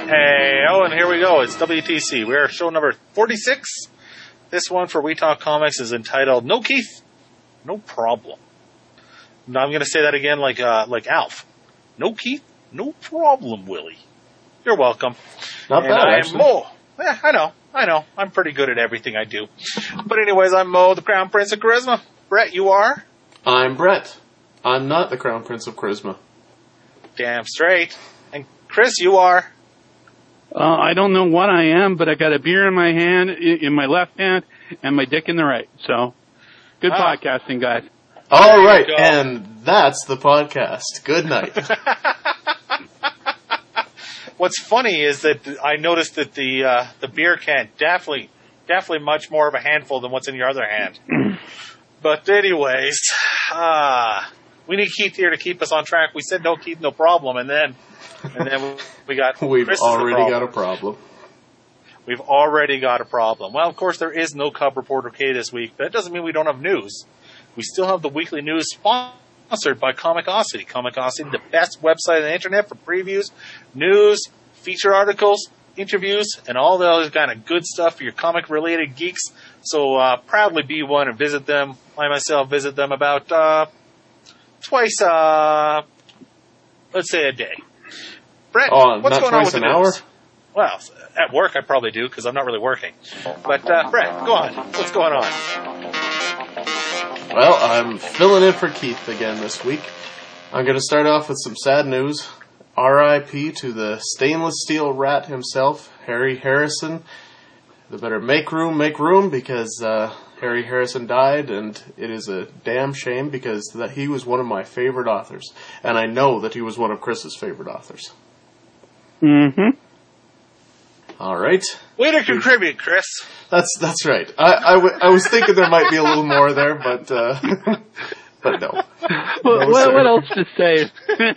Hey, oh, and here we go. It's WTC. We're show number 46. This one for We Talk Comics is entitled "No Keith, No Problem." Now I'm going to say that again, like Alf. No Keith, no problem, Willie. You're welcome. Not and bad, I'm actually. Mo. I know. I'm pretty good at everything I do. But anyways, I'm Mo, the Crown Prince of Charisma. Brett, you are? I'm Brett. I'm not the Crown Prince of Charisma. Damn straight. And Chris, you are? I don't know what I am, but I got a beer in my hand, in my left hand, and my dick in the right. So, good podcasting, guys. All right, and that's the podcast. Good night. What's funny is that I noticed that the beer can definitely much more of a handful than what's in your other hand. But anyways, we need Keith here to keep us on track. We said no Keith, no problem, and then we got We've already got a problem. We've already got a problem. Well, of course, there is no Cub Reporter K this week, but that doesn't mean we don't have news. We still have the weekly news sponsored by Comicosity. Comicosity, the best website on the internet for previews, news, feature articles, interviews, and all the other kind of good stuff for your comic-related geeks. So proudly be one and visit them. I myself visit them about twice, let's say a day. Brett, what's going on with the news? Hour? Well, at work I probably do because I'm not really working. But Brett, go on. What's going on? Well, I'm filling in for Keith again this week. I'm going to start off with some sad news. R.I.P. to the stainless steel rat himself, Harry Harrison. They better make room, because Harry Harrison died, and it is a damn shame because he was one of my favorite authors. And I know that he was one of Chris's favorite authors. Mm-hmm. All right. Way to contribute, Chris. That's right. I was thinking there might be a little more there, but no. What else to say?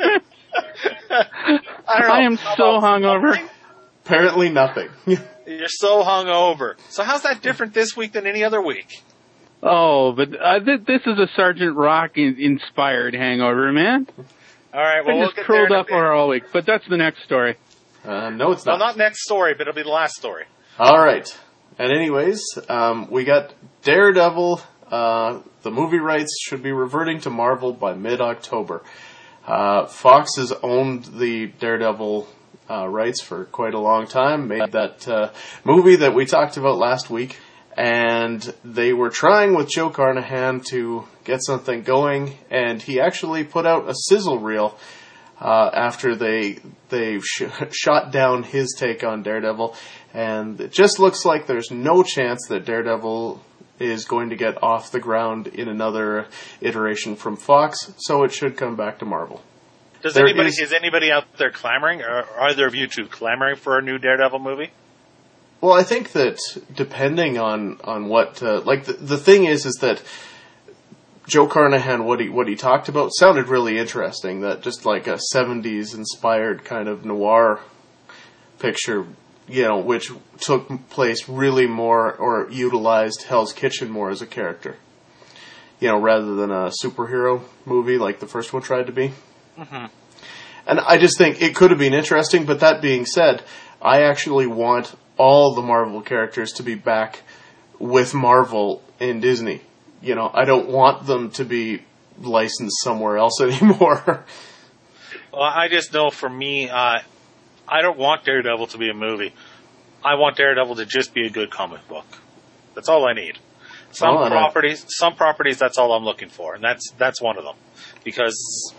I am so hungover. Apparently nothing. You're so hungover. So how's that different this week than any other week? Oh, but this is a Sergeant Rock inspired hangover, man. All right, well, I just curled up for all week, but that's the next story. No, it's not. Well, not next story, but it'll be the last story. All right. And anyways, we got Daredevil. The movie rights should be reverting to Marvel by mid-October. Fox has owned the Daredevil rights for quite a long time, made that movie that we talked about last week, and they were trying with Joe Carnahan to get something going, and he actually put out a sizzle reel after they shot down his take on Daredevil, and it just looks like there's no chance that Daredevil is going to get off the ground in another iteration from Fox, so it should come back to Marvel. Is anybody out there clamoring, or are either of you two clamoring for a new Daredevil movie? Well, I think that depending on what, the thing is that Joe Carnahan, what he talked about sounded really interesting. That just like a 70s inspired kind of noir picture, which took place really more or utilized Hell's Kitchen more as a character, rather than a superhero movie like the first one tried to be. Mm-hmm. And I just think it could have been interesting, but that being said, I actually want all the Marvel characters to be back with Marvel in Disney. I don't want them to be licensed somewhere else anymore. Well, I just know for me, I don't want Daredevil to be a movie. I want Daredevil to just be a good comic book. That's all I need. Some properties, that's all I'm looking for, and that's one of them, because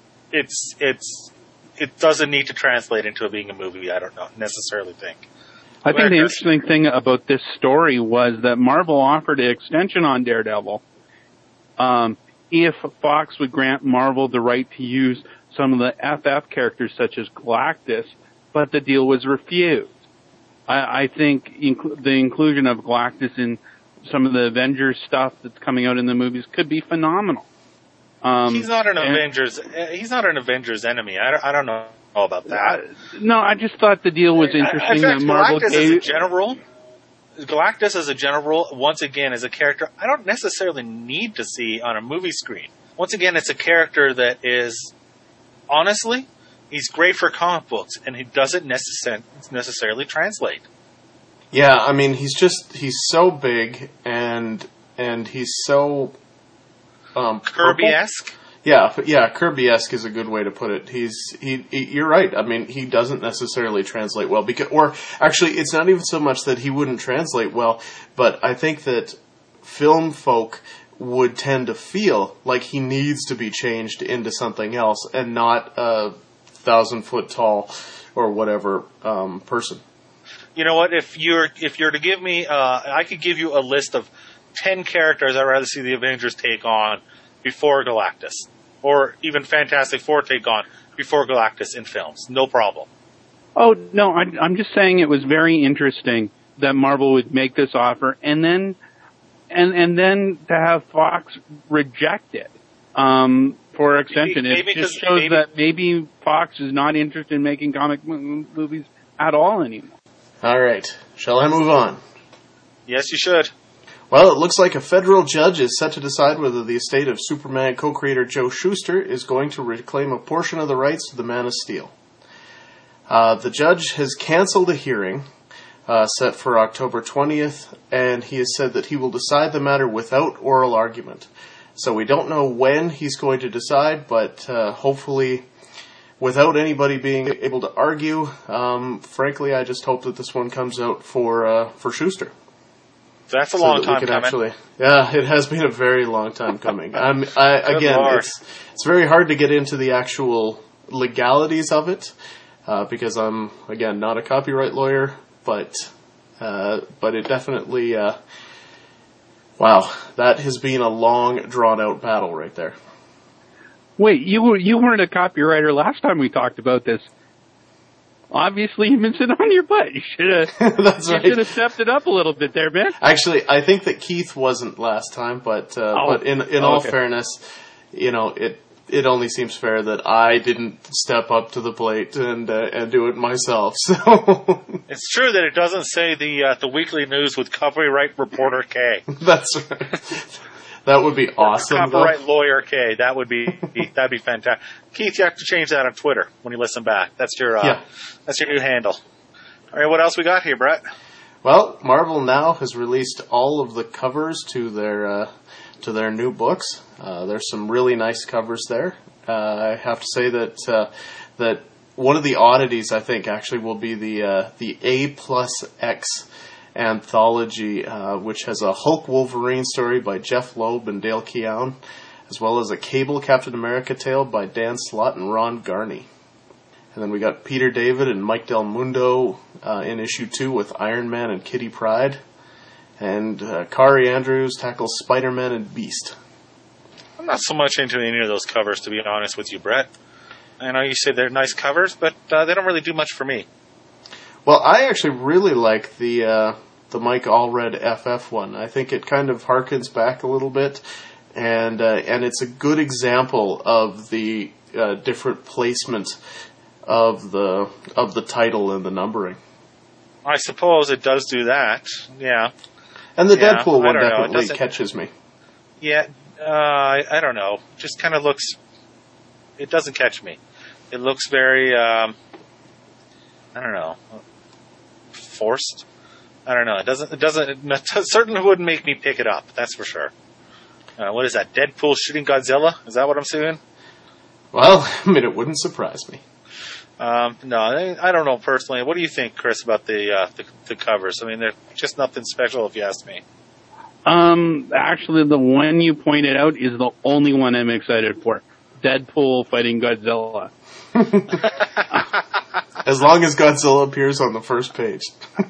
it doesn't need to translate into being a movie. I don't necessarily think. I think the interesting thing about this story was that Marvel offered an extension on Daredevil if Fox would grant Marvel the right to use some of the FF characters such as Galactus, but the deal was refused. I think the inclusion of Galactus in some of the Avengers stuff that's coming out in the movies could be phenomenal. He's not an Avengers enemy. I don't know about that. No, I just thought the deal was interesting. In fact, that Marvel Galactus as a general, once again, is a character I don't necessarily need to see on a movie screen. Once again, it's a character that is, honestly, He's great for comic books, and he doesn't necessarily translate. Yeah, I mean, he's so big, and he's so Kirby-esque. Yeah, Kirby-esque is a good way to put it. You're right. I mean, he doesn't necessarily translate well actually, it's not even so much that he wouldn't translate well, but I think that film folk would tend to feel like he needs to be changed into something else and not a 1,000-foot tall or whatever person. You know what? If you're to give me, I could give you a list of 10 characters I'd rather see the Avengers take on before Galactus, or even Fantastic Four take on before Galactus in films. No problem. Oh no, I'm just saying it was very interesting that Marvel would make this offer, and then to have Fox reject it for extension. It just shows that maybe Fox is not interested in making comic movies at all anymore. All right, shall I move on? Yes, you should. Well, it looks like a federal judge is set to decide whether the estate of Superman co-creator Joe Shuster is going to reclaim a portion of the rights to the Man of Steel. The judge has canceled a hearing set for October 20th, and he has said that he will decide the matter without oral argument. So we don't know when he's going to decide, but hopefully without anybody being able to argue. Frankly, I just hope that this one comes out for Shuster. That's a long time coming. Yeah, it has been a very long time coming. It's very hard to get into the actual legalities of it because I'm, again, not a copyright lawyer, but it definitely, wow, that has been a long, drawn-out battle right there. Wait, you weren't a copywriter last time we talked about this. Obviously, you've been sitting on your butt. You should have. That's right. You should have stepped it up a little bit there, man. Actually, I think that Keith wasn't last time, but in all fairness, you know, it only seems fair that I didn't step up to the plate and do it myself. So it's true that it doesn't say the weekly news with copyright reporter K. That's right. That would be awesome. Copyright lawyer K. That'd be fantastic. Keith, you have to change that on Twitter when you listen back. That's your new handle. All right, what else we got here, Brett? Well, Marvel now has released all of the covers to their new books. There's some really nice covers there. I have to say that one of the oddities, I think, actually will be the A+X anthology, which has a Hulk Wolverine story by Jeff Loeb and Dale Keown, as well as a Cable Captain America tale by Dan Slott and Ron Garney. And then we got Peter David and Mike Del Mundo in issue 2 with Iron Man and Kitty Pryde. And Kari Andrews tackles Spider-Man and Beast. I'm not so much into any of those covers, to be honest with you, Brett. I know you say they're nice covers, but they don't really do much for me. Well, I actually really like the Mike Allred FF one. I think it kind of harkens back a little bit, and it's a good example of the different placement of the title and the numbering. I suppose it does do that. Yeah. And the Deadpool one definitely catches me. Yeah, I don't know. Just kind of looks. It doesn't catch me. It looks very. I don't know. Forced. I don't know. It certainly wouldn't make me pick it up. That's for sure. What is that? Deadpool shooting Godzilla? Is that what I'm seeing? Well, I mean, it wouldn't surprise me. No, I don't know personally. What do you think, Chris, about the covers? I mean, they're just nothing special, if you ask me. Actually, the one you pointed out is the only one I'm excited for. Deadpool fighting Godzilla. As long as Godzilla appears on the first page.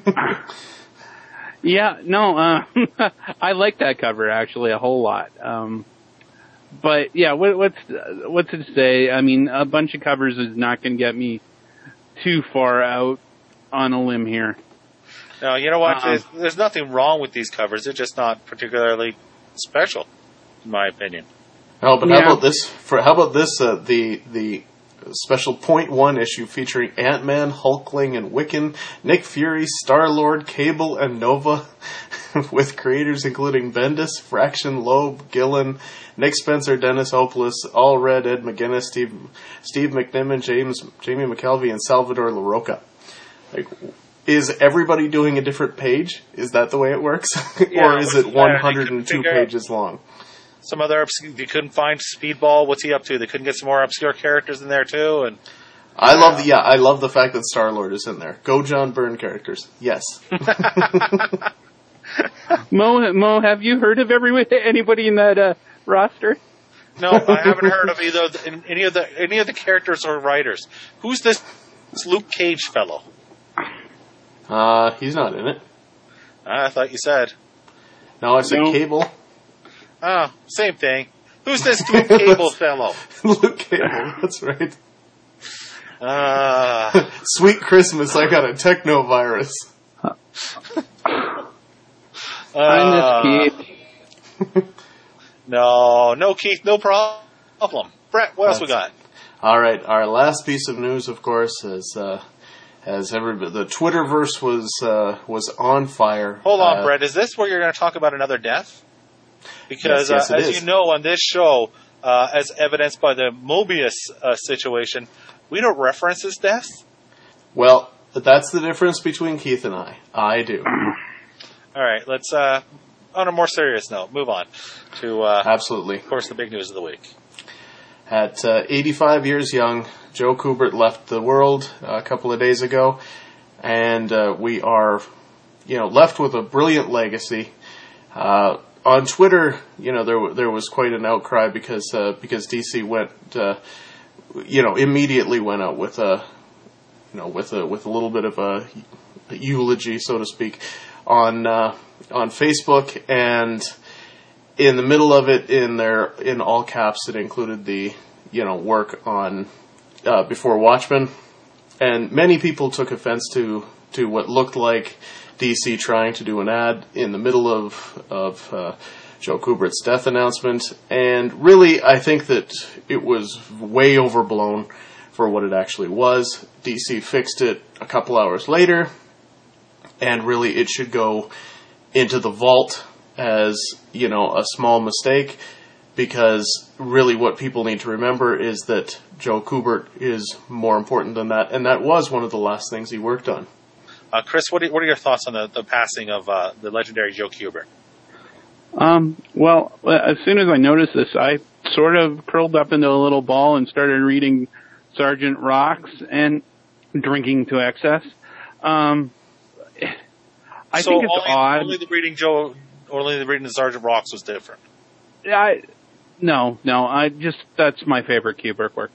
Yeah, no, I like that cover actually a whole lot. But yeah, what's it say? I mean, a bunch of covers is not going to get me too far out on a limb here. No, you know what? There's nothing wrong with these covers. They're just not particularly special, in my opinion. Oh, but how about this? The special .1 issue featuring Ant-Man, Hulkling, and Wiccan, Nick Fury, Star-Lord, Cable, and Nova. with creators including Bendis, Fraction, Loeb, Gillen, Nick Spencer, Dennis Hopeless, Allred, Ed McGuinness, Steve McNiven, Jamie McKelvey, and Salvador LaRocca. Like, is everybody doing a different page? Is that the way it works? Or is it 102 pages long? Some other you couldn't find Speedball. What's he up to? They couldn't get some more obscure characters in there too, and I love the fact that Star-Lord is in there. Go John Byrne characters. Yes. Mo, have you heard of anybody in that roster? No, I haven't heard of any of the characters or writers. Who's this Luke Cage fellow? He's not in it. I thought you said. No, I said Cable. Oh, same thing. Who's this Luke Cable fellow? Luke Cable, that's right. Sweet Christmas, I got a techno virus. I miss Keith. No, Keith, no problem. Brett, what else we got? All right, our last piece of news, of course, is the Twitterverse was on fire. Hold on, Brett. Is this where you're going to talk about another death? Because yes, as you know, on this show, as evidenced by the Mobius situation, we don't reference his death. Well, that's the difference between Keith and I. I do. All right, let's, on a more serious note, move on to, absolutely, of course, the big news of the week. At 85 years young, Joe Kubert left the world a couple of days ago, and we are, left with a brilliant legacy. On Twitter, there was quite an outcry because DC went, immediately went out with a little bit of a eulogy, so to speak, on Facebook, and in the middle of it, in all caps, it included the work on Before Watchmen, and many people took offense to what looked like DC trying to do an ad in the middle of Joe Kubert's death announcement, and really, I think that it was way overblown for what it actually was. DC fixed it a couple hours later, and really, it should go into the vault as, a small mistake, because really what people need to remember is that Joe Kubert is more important than that, and that was one of the last things he worked on. Chris, what are your thoughts on the passing of the legendary Joe Kubert? Well, as soon as I noticed this, I sort of curled up into a little ball and started reading Sergeant Rocks and drinking to excess. I think it's odd. Only the reading of Sergeant Rocks was different. No, that's my favorite Kubert work.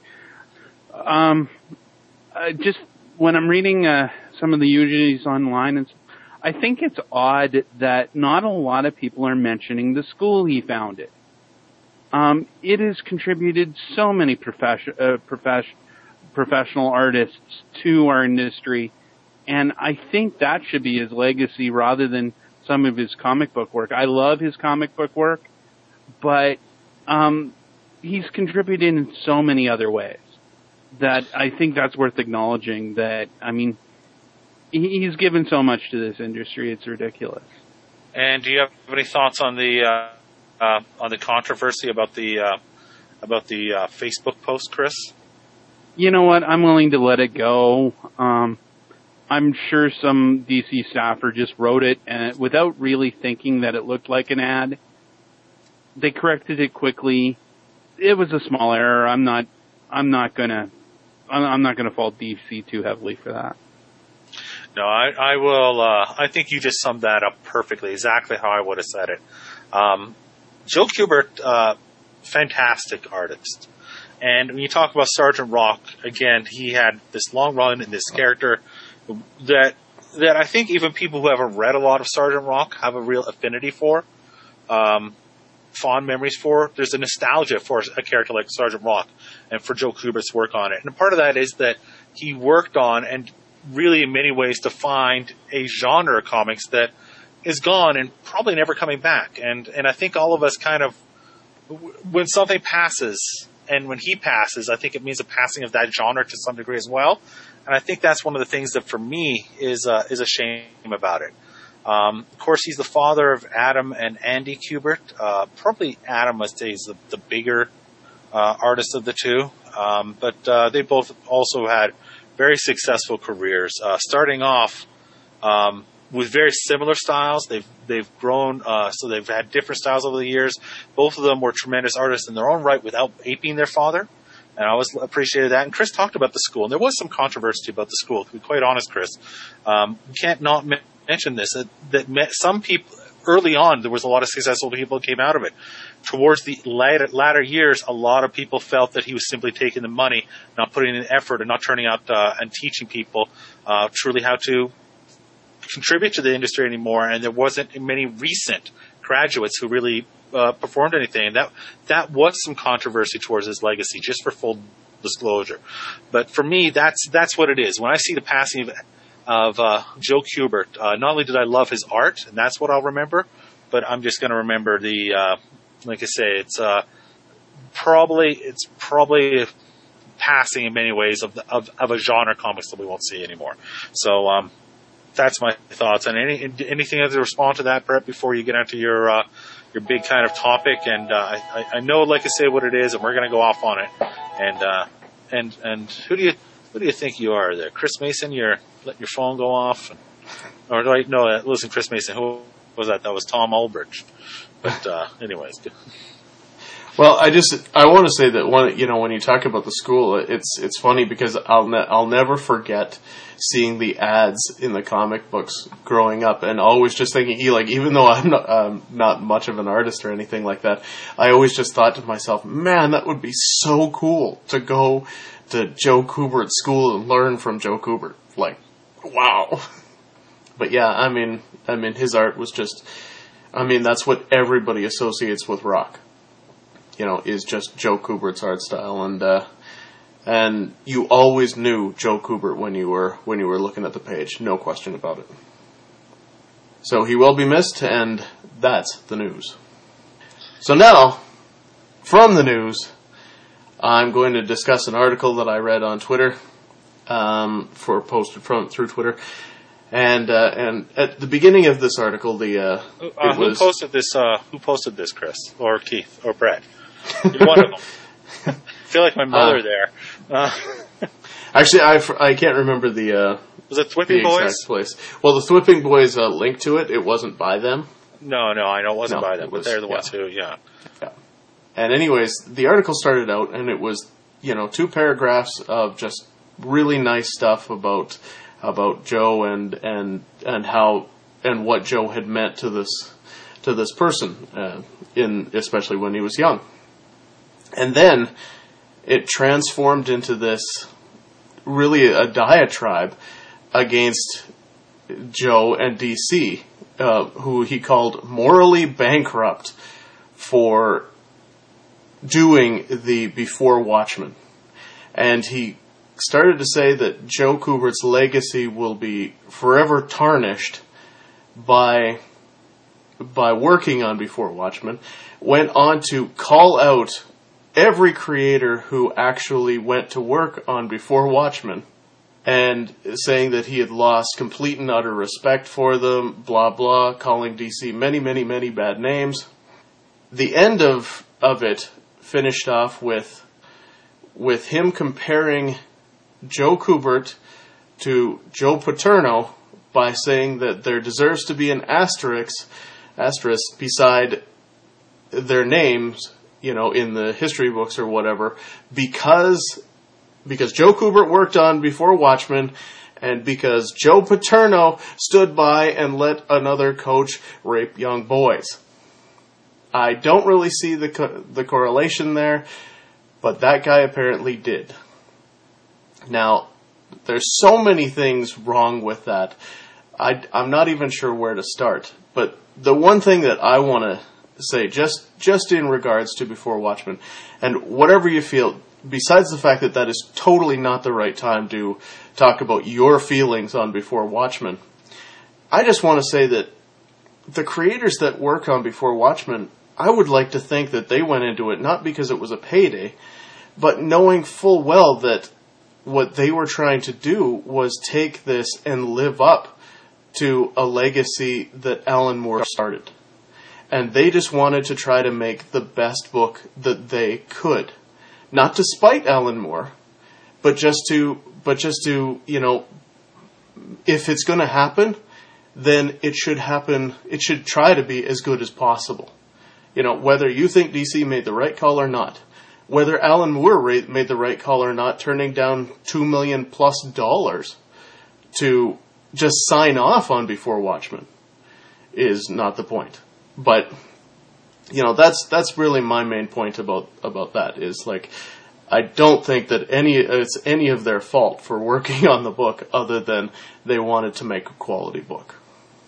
Just when I'm reading some of the eulogies online, I think it's odd that not a lot of people are mentioning the school he founded. It has contributed so many professional artists to our industry, and I think that should be his legacy rather than some of his comic book work. I love his comic book work, but he's contributed in so many other ways that I think that's worth acknowledging. That, he's given so much to this industry, it's ridiculous. And do you have any thoughts on the controversy about the Facebook post, Chris? You know what? I'm willing to let it go. I'm sure some DC staffer just wrote it and without really thinking that it looked like an ad. They corrected it quickly. It was a small error. I'm not gonna fault DC too heavily for that. No, I will. I think you just summed that up perfectly, exactly how I would have said it. Joe Kubert, fantastic artist. And when you talk about Sergeant Rock, again, he had this long run in this character that I think even people who haven't read a lot of Sergeant Rock have a real affinity for, fond memories for. There's a nostalgia for a character like Sergeant Rock and for Joe Kubert's work on it. And part of that is that he worked on and really in many ways defined a genre of comics that is gone and probably never coming back. And I think all of us kind of, when something passes and when he passes, I think it means a passing of that genre to some degree as well. And I think that's one of the things that for me is a shame about it. Of course, he's the father of Adam and Andy Kubert. Probably Adam, I say, is the bigger artist of the two. But they both also had very successful careers. Starting off with very similar styles. They've grown, so they've had different styles over the years. Both of them were tremendous artists in their own right without aping their father. And I always appreciated that. And Chris talked about the school, and there was some controversy about the school. To be quite honest, Chris, you can't not mention this. That some people early on, there was a lot of successful people that came out of it. Towards the latter years, a lot of people felt that he was simply taking the money, not putting in the effort, and not turning out and teaching people truly how to contribute to the industry anymore. And there wasn't many recent graduates who really performed anything. And that was some controversy towards his legacy, just for full disclosure. But for me, that's what it is. When I see the passing of Joe Kubert, not only did I love his art, and that's what I'll remember, but I'm just going to remember the, like I say, it's probably passing in many ways of a genre comics that we won't see anymore. So that's my thoughts. And anything else to respond to that, Brett, before you get into your big kind of topic? And I know, like I say, what it is, and we're going to go off on it. And who do you think you are there, Chris Mason? You're letting your phone go off, or no? Listen, Chris Mason. Who was that? That was Tom Ulbrich. But anyways. Well, I want to say that when you talk about the school, it's funny because I'll never forget seeing the ads in the comic books growing up, and always just thinking, even though I'm not much of an artist or anything like that, I always just thought to myself, man, that would be so cool to go to Joe Kubert's school and learn from Joe Kubert. Like, wow. But yeah, I mean, his art was just, that's what everybody associates with rock. Is just Joe Kubert's art style, and you always knew Joe Kubert when you were looking at the page, no question about it. So he will be missed, and that's the news. So now, from the news, I'm going to discuss an article that I read on Twitter, posted through Twitter. And at the beginning of this article, who posted this, Chris, or Keith, or Brett? You're one of them. I feel like my mother there. Actually, I can't remember the was it Thwipping Boys? Place. Well, the Thwipping Boys link to it. It wasn't by them. No, I know it wasn't by them, but they're the ones who, yeah. And anyways, the article started out, and it was 2 paragraphs of just really nice stuff about Joe and how and what Joe had meant to this person, especially when he was young. And then it transformed into this really a diatribe against Joe and DC, who he called morally bankrupt for doing the Before Watchmen. And he started to say that Joe Kubert's legacy will be forever tarnished by working on Before Watchmen. Went on to call out every creator who actually went to work on Before Watchmen, and saying that he had lost complete and utter respect for them, blah blah, calling DC many, many, many bad names. The end of it finished off with him comparing Joe Kubert to Joe Paterno by saying that there deserves to be an asterisk beside their names, in the history books or whatever, because Joe Kubert worked on Before Watchmen, and because Joe Paterno stood by and let another coach rape young boys. I don't really see the correlation there, but that guy apparently did. Now, there's so many things wrong with that. I'm not even sure where to start. But the one thing that I want to say, just in regards to Before Watchmen, and whatever you feel, besides the fact that is totally not the right time to talk about your feelings on Before Watchmen, I just want to say that the creators that work on Before Watchmen, I would like to think that they went into it not because it was a payday, but knowing full well that what they were trying to do was take this and live up to a legacy that Alan Moore started. And they just wanted to try to make the best book that they could. Not to spite Alan Moore, but just to, you know, if it's going to happen, then it should try to be as good as possible. You know, whether you think DC made the right call or not, whether Alan Moore made the right call or not, turning down $2 million+ to just sign off on Before Watchmen is not the point. But, you know, that's really my main point about that, is like, I don't think that it's any of their fault for working on the book, other than they wanted to make a quality book.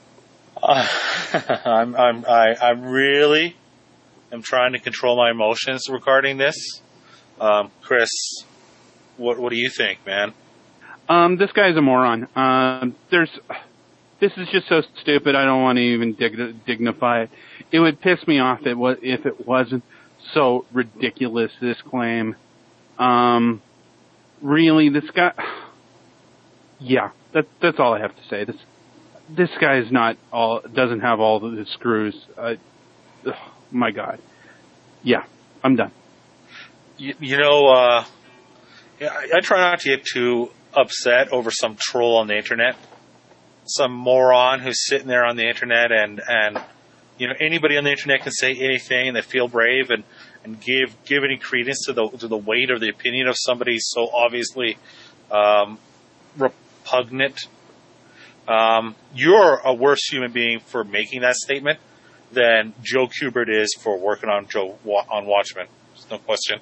I really am trying to control my emotions regarding this. Chris, what do you think, man? This guy's a moron. This is just so stupid. I don't want to even dignify it. It would piss me off if it wasn't so ridiculous, this claim. Really, this guy. Yeah, that's all I have to say. This guy is doesn't have all the screws. My God. Yeah, I'm done. You know, I try not to get too upset over some troll on the internet, some moron who's sitting there on the internet, and you know, anybody on the internet can say anything, and they feel brave and give any credence to the weight or the opinion of somebody so obviously repugnant. You're a worse human being for making that statement than Joe Kubert is for working on Watchmen. There's no question.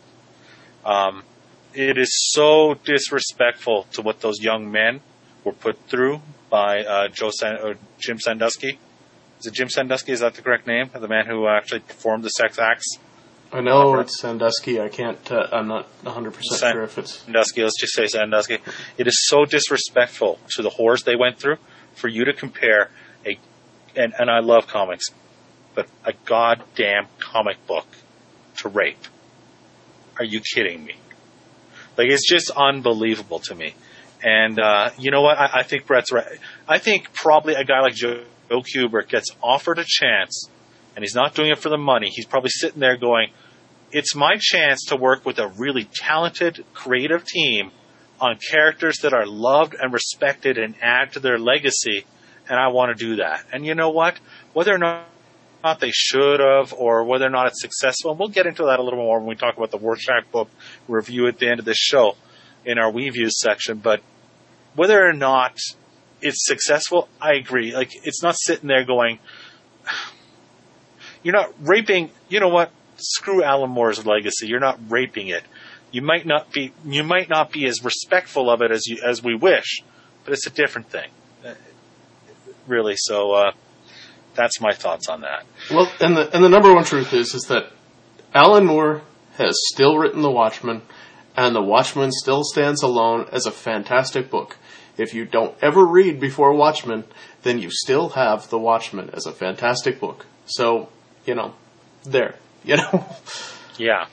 It is so disrespectful to what those young men were put through by Jim Sandusky. Is it Jim Sandusky? Is that the correct name? The man who actually performed the sex acts? I know it's Sandusky. I can't. I'm not 100% sure if it's Sandusky. Let's just say Sandusky. It is so disrespectful to the horrors they went through for you to compare and I love comics, but a goddamn comic book to rape. Are you kidding me? Like, it's just unbelievable to me. And you know what? I think Brett's right. I think probably a guy like Joe Kubert gets offered a chance, and he's not doing it for the money. He's probably sitting there going, it's my chance to work with a really talented, creative team on characters that are loved and respected and add to their legacy, and I want to do that. And you know what? Whether or not they should have, or whether or not it's successful, and we'll get into that a little more when we talk about the Rorschach book review at the end of this show in our We Views section, but whether or not it's successful, I agree. Like, it's not sitting there going, you're not raping, you know what? Screw Alan Moore's legacy. You're not raping it. You might not be as respectful of it as we wish, but it's a different thing. Really. So, that's my thoughts on that. Well, and the number one truth is that Alan Moore has still written The Watchmen, and The Watchmen still stands alone as a fantastic book. If you don't ever read Before Watchmen, then you still have The Watchmen as a fantastic book. So, you know, there, you know. Yeah.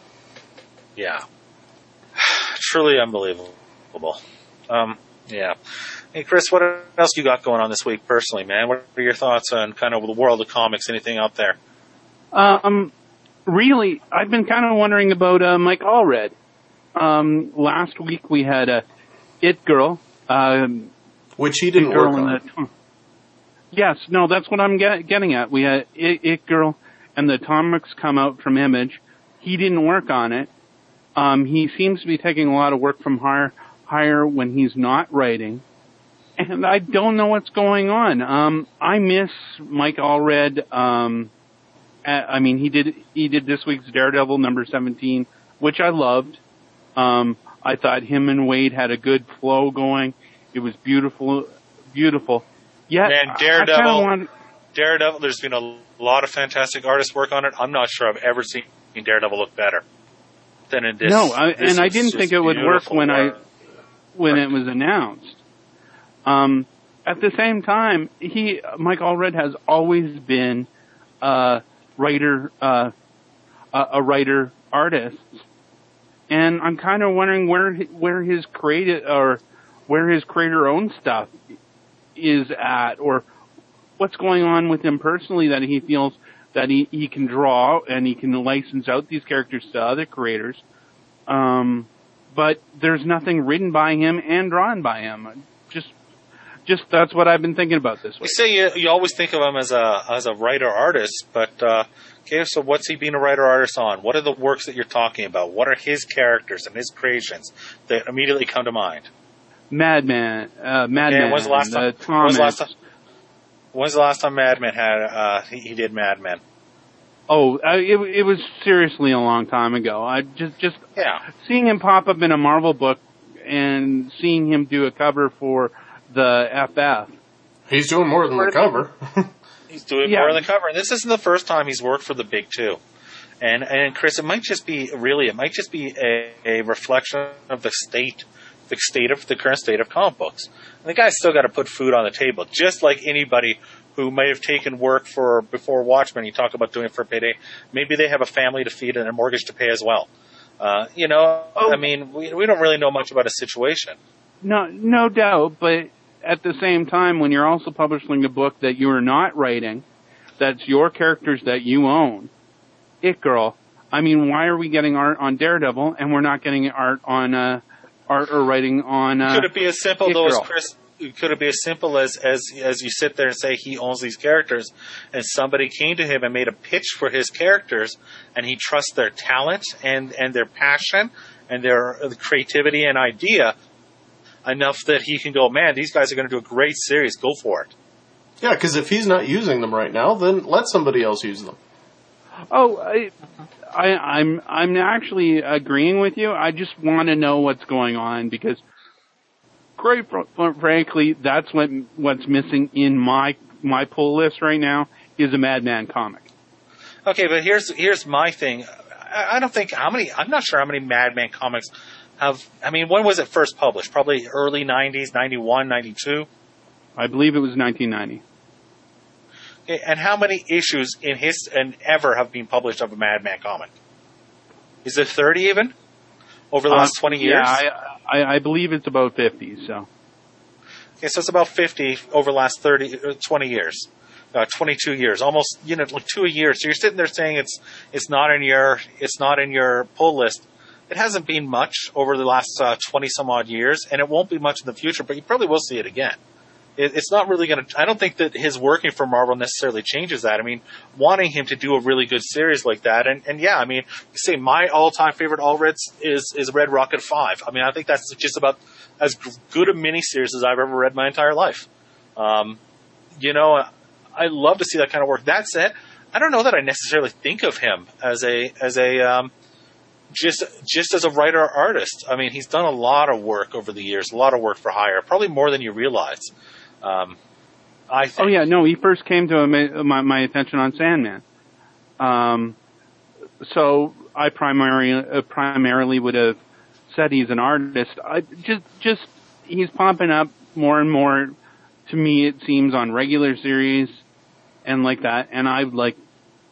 Truly unbelievable. Yeah. Hey, Chris, what else you got going on this week personally, man? What are your thoughts on kind of the world of comics? Anything out there? Really, I've been kind of wondering about Mike Allred. Last week we had It Girl. Which he didn't work on. Yes, no, that's what I'm getting at. We had It Girl, and the comics come out from Image. He didn't work on it. He seems to be taking a lot of work from Hire when he's not writing. And I don't know what's going on. I miss Mike Allred. I mean, he did this week's Daredevil number 17, which I loved. I thought him and Wade had a good flow going. It was beautiful. Yeah, man, Daredevil. There's been a lot of fantastic artists work on it. I'm not sure I've ever seen Daredevil look better than in this. No, I didn't think it would work when it was announced. At the same time, Mike Allred has always been a writer artist, and I'm kind of wondering where his creator owned stuff is at, or what's going on with him personally that he feels that he can draw and he can license out these characters to other creators. But there's nothing written by him and drawn by him. Just that's what I've been thinking about this week. You say you always think of him as a writer-artist, but okay, so what's he being a writer-artist on? What are the works that you're talking about? What are his characters and his creations that immediately come to mind? Madman. When's the last time? When's the last time Madman had he did Madman? Oh, it was seriously a long time ago. I just seeing him pop up in a Marvel book and seeing him do a cover for the FF. He's doing more than the cover. He's doing more than the cover. And this isn't the first time he's worked for the big two. And Chris, it might just be a reflection of the current state of comic books. And the guy's still got to put food on the table, just like anybody who may have taken work before Watchmen. You talk about doing it for payday. Maybe they have a family to feed and a mortgage to pay as well. I mean, we don't really know much about his situation. No doubt, but at the same time, when you're also publishing a book that you are not writing, that's your characters that you own, It Girl. I mean, why are we getting art on Daredevil and we're not getting art on art or writing on? Could it be as simple though as Chris? Could it be as simple as you sit there and say he owns these characters, and somebody came to him and made a pitch for his characters, and he trusts their talent and their passion and their creativity and idea enough that he can go, man, these guys are going to do a great series. Go for it. Yeah, because if he's not using them right now, then let somebody else use them. Oh, I'm actually agreeing with you. I just want to know what's going on because, quite frankly, that's what's missing in my pull list right now is a Madman comic. Okay, but here's my thing. I'm not sure how many Madman comics have. I mean, when was it first published? Probably early 90s, 91, 92? I believe it was 1990. Okay, and how many issues ever have been published of a Madman comic? Is it 30 even? Over the last 20 years? Yeah, I believe it's about 50, so. Okay, so it's about 50 over the last 20 years. 22 years, almost, like 2 a year. So you're sitting there saying it's not in your pull list. It hasn't been much over the last 20 some odd years, and it won't be much in the future, but you probably will see it again. It's not really going to, I don't think that his working for Marvel necessarily changes that. I mean, wanting him to do a really good series like that, and yeah, I mean, you say my all-time favorite All-Reds is Red Rocket 5. I mean, I think that's just about as good a miniseries as I've ever read my entire life. I love to see that kind of work. That said, I don't know that I necessarily think of him as just as a writer or artist. I mean, he's done a lot of work over the years, a lot of work for hire, probably more than you realize. I think. Oh yeah, no, he first came to my attention on Sandman. So I primarily would have said he's an artist. He's popping up more and more. To me, it seems on regular series and like that, and I would like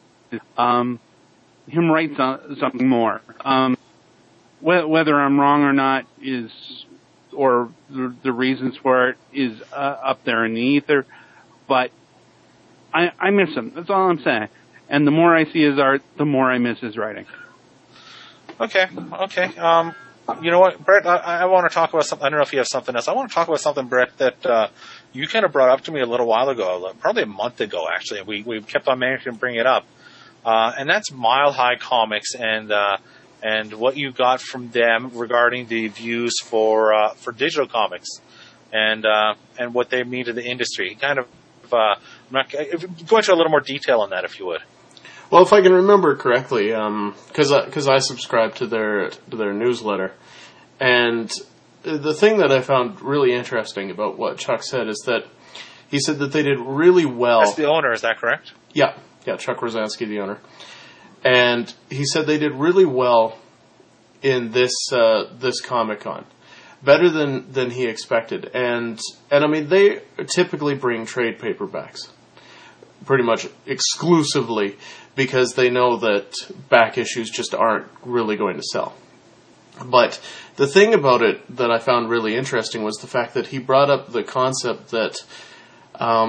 him write something more. Whether I'm wrong or not or the reasons for it is up there in the ether, but I miss him. That's all I'm saying. And the more I see his art, the more I miss his writing. Okay. You know what, Brett? I want to talk about something. I don't know if you have something else. I want to talk about something, Brett, that you kind of brought up to me a little while ago, probably a month ago, actually. We kept on managing to bring it up, and that's Mile High Comics and what you got from them regarding the views for digital comics and what they mean to the industry. Kind of, go into a little more detail on that, if you would. Well, if I can remember correctly, because I subscribe to their newsletter, and the thing that I found really interesting about what Chuck said is that he said that they did really well. That's the owner, is that correct? Yeah, Chuck Rosansky, the owner, and he said they did really well in this Comic-Con, better than he expected, and I mean they typically bring trade paperbacks, pretty much exclusively, because they know that back issues just aren't really going to sell. But the thing about it that I found really interesting was the fact that he brought up the concept that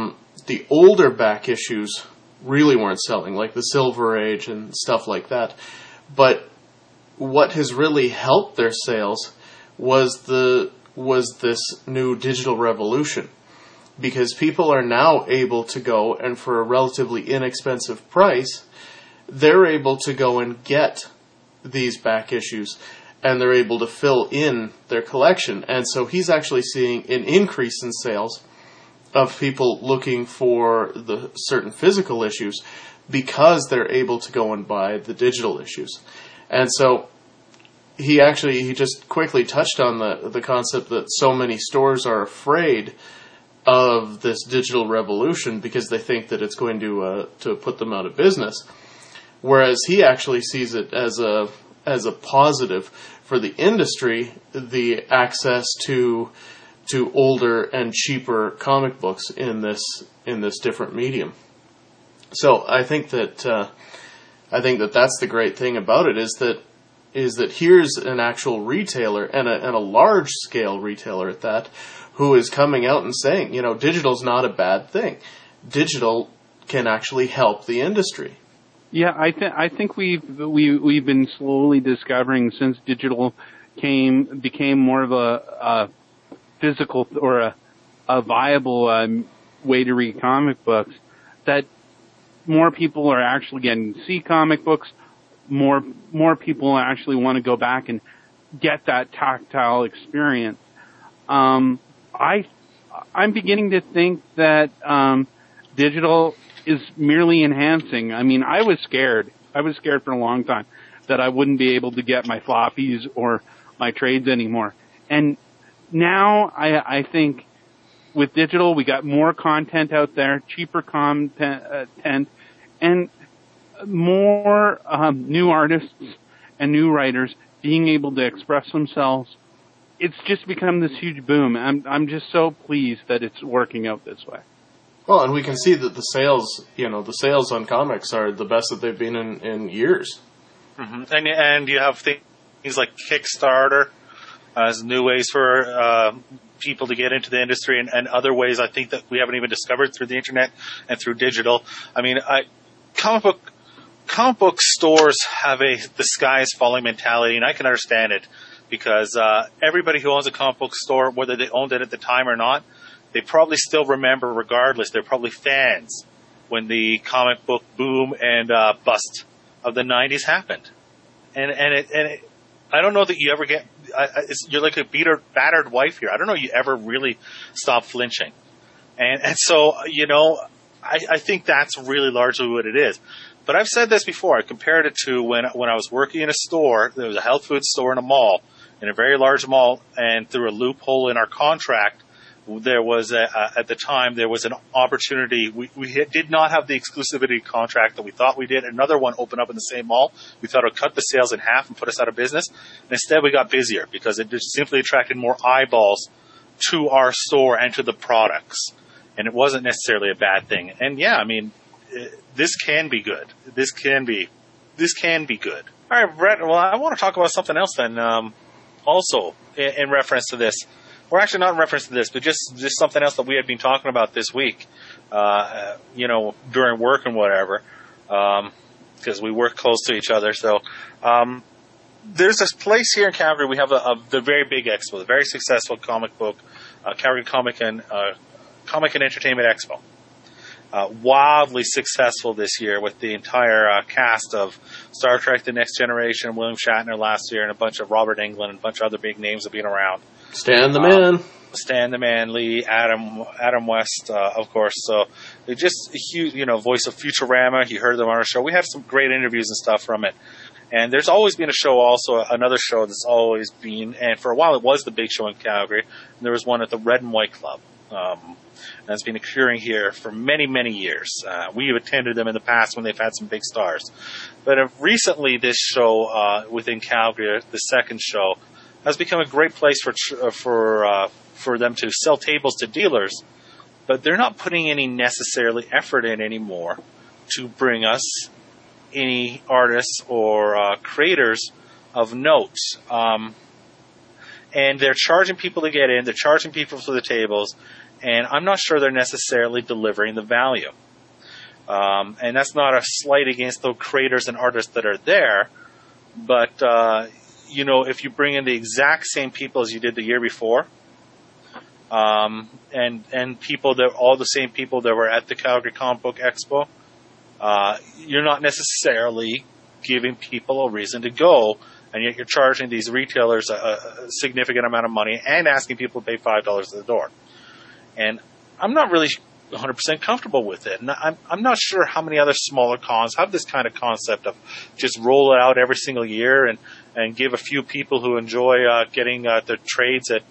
the older back issues really weren't selling, like the Silver Age and stuff like that. But what has really helped their sales was this new digital revolution, because people are now able to go, and for a relatively inexpensive price, they're able to go and get these back issues, and they're able to fill in their collection. And so he's actually seeing an increase in sales of people looking for the certain physical issues because they're able to go and buy the digital issues. And so he just quickly touched on the concept that so many stores are afraid of this digital revolution because they think that it's going to put them out of business. Whereas he actually sees it as a positive for the industry, the access to older and cheaper comic books in this different medium. So I think that that's the great thing about it, is that here's an actual retailer and a large scale retailer at that, who is coming out and saying, digital's not a bad thing. Digital can actually help the industry. Yeah, I think we've been slowly discovering, since digital became more of a physical or a viable way to read comic books, that more people are actually getting to see comic books. More people actually want to go back and get that tactile experience. I'm beginning to think that digital is merely enhancing. I mean, I was scared for a long time that I wouldn't be able to get my floppies or my trades anymore. And now I think with digital, we got more content out there, cheaper content, and more new artists and new writers being able to express themselves. It's just become this huge boom. I'm just so pleased that it's working out this way. Well, and we can see that the sales on comics are the best that they've been in years. Mm-hmm. And you have things like Kickstarter as new ways for people to get into the industry, and other ways I think that we haven't even discovered through the internet and through digital. I mean, comic book stores have the sky is falling mentality, and I can understand it, because everybody who owns a comic book store, whether they owned it at the time or not, they probably still remember regardless. They're probably fans when the comic book boom and bust of the 90s happened. And I don't know that you ever get, you're like a battered wife here. I don't know you ever really stop flinching. And so, I think that's really largely what it is. But I've said this before. I compared it to when I was working in a store. There was a health food store in a mall, in a very large mall, and through a loophole in our contract, there was at the time there was an opportunity. We did not have the exclusivity contract that we thought we did. Another one opened up in the same mall. We thought it would cut the sales in half and put us out of business. And instead, we got busier because it just simply attracted more eyeballs to our store and to the products. And it wasn't necessarily a bad thing. And yeah, I mean, this can be good. This can be good. All right, Brett. Well, I want to talk about something else then. Also, in reference to this. Or actually not in reference to this, but just something else that we had been talking about this week, during work and whatever, because we work close to each other. So there's this place here in Calgary. We have the very big expo, the very successful comic book, Calgary Comic and Entertainment Expo. Wildly successful this year with the entire cast of Star Trek: The Next Generation, William Shatner last year, and a bunch of Robert Englund and a bunch of other big names have been around. Stan the Man. Stan the Man, Lee, Adam West, of course. So they just a huge, voice of Futurama. You heard them on our show. We had some great interviews and stuff from it. And there's always been a show also, another show that's always been, and for a while it was the big show in Calgary. And there was one at the Red and White Club. And it's been occurring here for many, many years. We have attended them in the past when they've had some big stars. But recently this show within Calgary, the second show, has become a great place for them to sell tables to dealers, but they're not putting any necessarily effort in anymore to bring us any artists or creators of note. And they're charging people to get in, they're charging people for the tables, And I'm not sure they're necessarily delivering the value. And that's not a slight against the creators and artists that are there, but, if you bring in the exact same people as you did the year before, and people that all the same people that were at the Calgary Comic Book Expo, you're not necessarily giving people a reason to go, and yet you're charging these retailers a significant amount of money and asking people to pay $5 at the door. And I'm not really 100% comfortable with it. And I'm not sure how many other smaller cons have this kind of concept of just roll it out every single year and give a few people who enjoy getting the trades at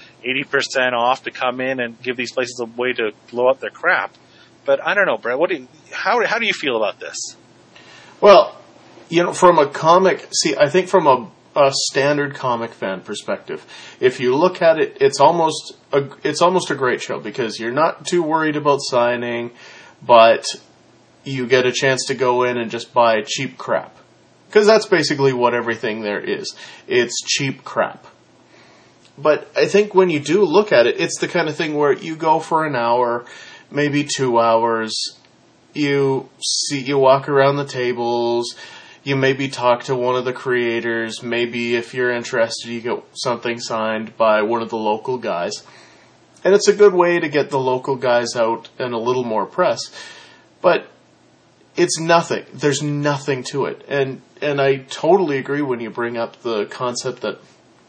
80% off to come in and give these places a way to blow up their crap. But I don't know, Brett. How do you feel about this? Well, from a comic, I think from a standard comic fan perspective, if you look at it, it's almost a great show because you're not too worried about signing, but you get a chance to go in and just buy cheap crap. Because that's basically what everything there is. It's cheap crap. But I think when you do look at it, it's the kind of thing where you go for an hour, maybe 2 hours, you walk around the tables, you maybe talk to one of the creators, maybe if you're interested you get something signed by one of the local guys. And it's a good way to get the local guys out and a little more press. But it's nothing. There's nothing to it. And I totally agree when you bring up the concept that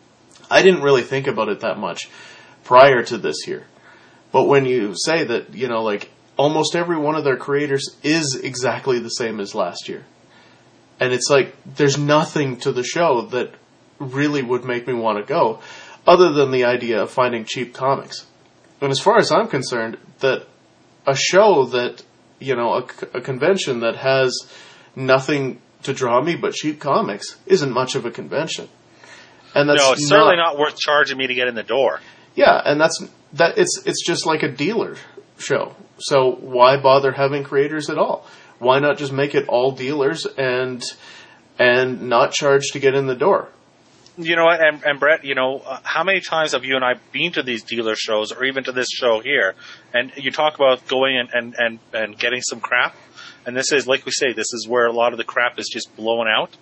I didn't really think about it that much prior to this year. But when you say that, almost every one of their creators is exactly the same as last year. And it's like, there's nothing to the show that really would make me want to go, other than the idea of finding cheap comics. And as far as I'm concerned, that a show that, a convention that has nothing to draw me but cheap comics isn't much of a convention. And that's it's certainly not worth charging me to get in the door. Yeah, and it's just like a dealer show. So why bother having creators at all? Why not just make it all dealers and not charge to get in the door? You know what, and Brett, how many times have you and I been to these dealer shows or even to this show here, and you talk about going and getting some crap, and this is, like we say, this is where a lot of the crap is just blown out.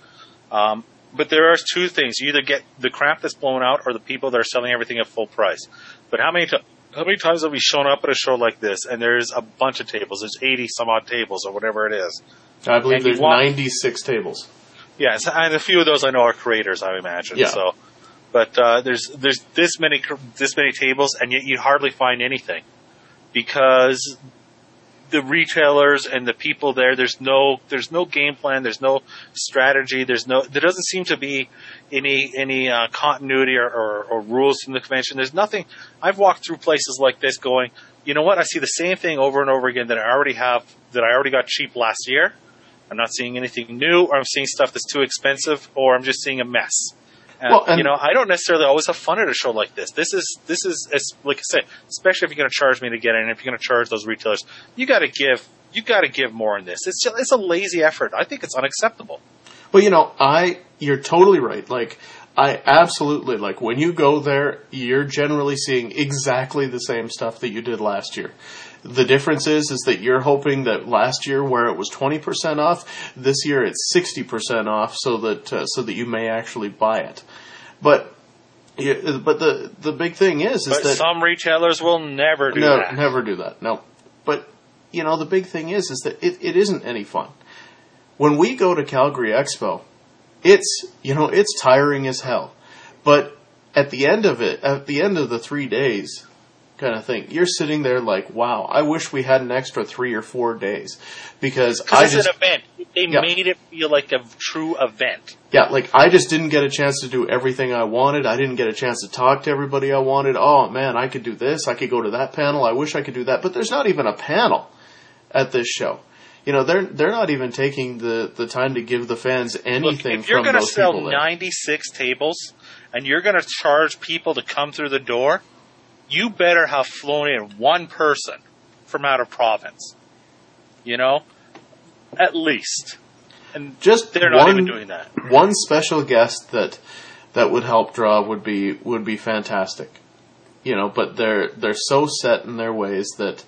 But there are two things. You either get the crap that's blown out or the people that are selling everything at full price. But how many times have we shown up at a show like this and there's a bunch of tables? There's 80 some odd tables or whatever it is. I believe there's 96 tables. Yes, and a few of those I know are creators, I imagine. Yeah. So, but there's this many tables, and yet you hardly find anything because the retailers and the people there, there's no game plan, there's no strategy, there doesn't seem to be any continuity or rules from the convention. There's nothing. I've walked through places like this going, you know what? I see the same thing over and over again that I already got cheap last year. I'm not seeing anything new, or I'm seeing stuff that's too expensive, or I'm just seeing a mess. I don't necessarily always have fun at a show like this. This is like I say, especially if you're going to charge me to get in, if you're going to charge those retailers, you got to give more in this. It's a lazy effort. I think it's unacceptable. Well, you're totally right. Like, I absolutely, when you go there, you're generally seeing exactly the same stuff that you did last year. The difference is that you're hoping that last year, where it was 20% off, this year it's 60% off, so that you may actually buy it. But the big thing is that some retailers will never do that. Never do that. No. But the big thing is that it isn't any fun. When we go to Calgary Expo, it's tiring as hell. But at the end of the 3 days kind of thing, you're sitting there like, wow, I wish we had an extra 3 or 4 days because it's an event. They made it feel like a true event. Yeah, I just didn't get a chance to do everything I wanted. I didn't get a chance to talk to everybody I wanted. Oh man, I could do this. I could go to that panel. I wish I could do that. But there's not even a panel at this show. They're not even taking the time to give the fans anything. Look, if you're going to sell 96 tables and you're going to charge people to come through the door, you better have flown in one person from out of province. At least. And just they're not even doing that. One special guest that would help draw would be fantastic. but they're so set in their ways that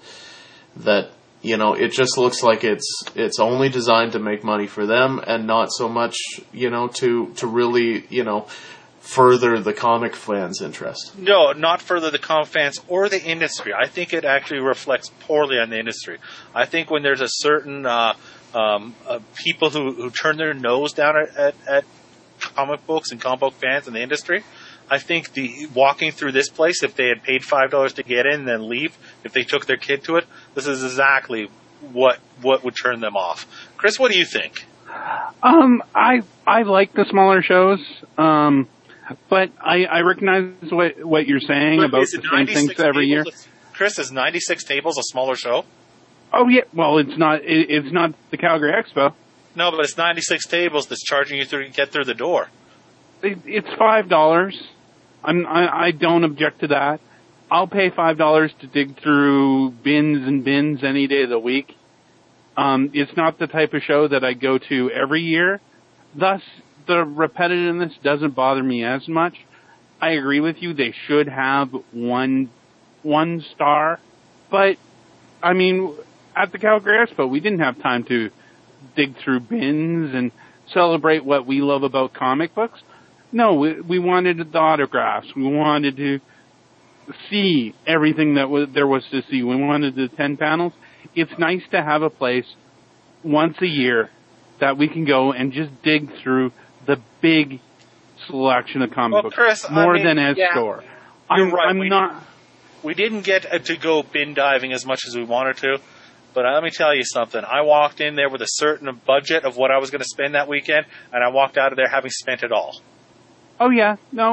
it just looks like it's only designed to make money for them and not so much, to really, further the comic fans' interest. No, not further the comic fans or the industry. I think it actually reflects poorly on the industry. I think when there's a certain people who turn their nose down at comic books and comic book fans in the industry, I think walking through this place, if they had paid $5 to get in and then leave, if they took their kid to it, this is exactly what would turn them off. Chris, what do you think? I like the smaller shows, but I recognize what you're saying about the same things every year. Chris, is 96 tables a smaller show? Oh yeah, well it's not the Calgary Expo. No, but it's 96 tables that's charging you to get through the door. It's $5. I don't object to that. I'll pay $5 to dig through bins and bins any day of the week. It's not the type of show that I go to every year. Thus, the repetitiveness doesn't bother me as much. I agree with you. They should have one star. But, I mean, at the Calgary Expo, we didn't have time to dig through bins and celebrate what we love about comic books. No, we wanted the autographs. We wanted to see everything that there was to see. We wanted the 10 panels. It's nice to have a place once a year that we can go and just dig through the big selection of comic books. Chris, more than a store. You're right. We didn't get to go bin diving as much as we wanted to, but let me tell you something. I walked in there with a certain budget of what I was going to spend that weekend, and I walked out of there having spent it all. Oh yeah, no,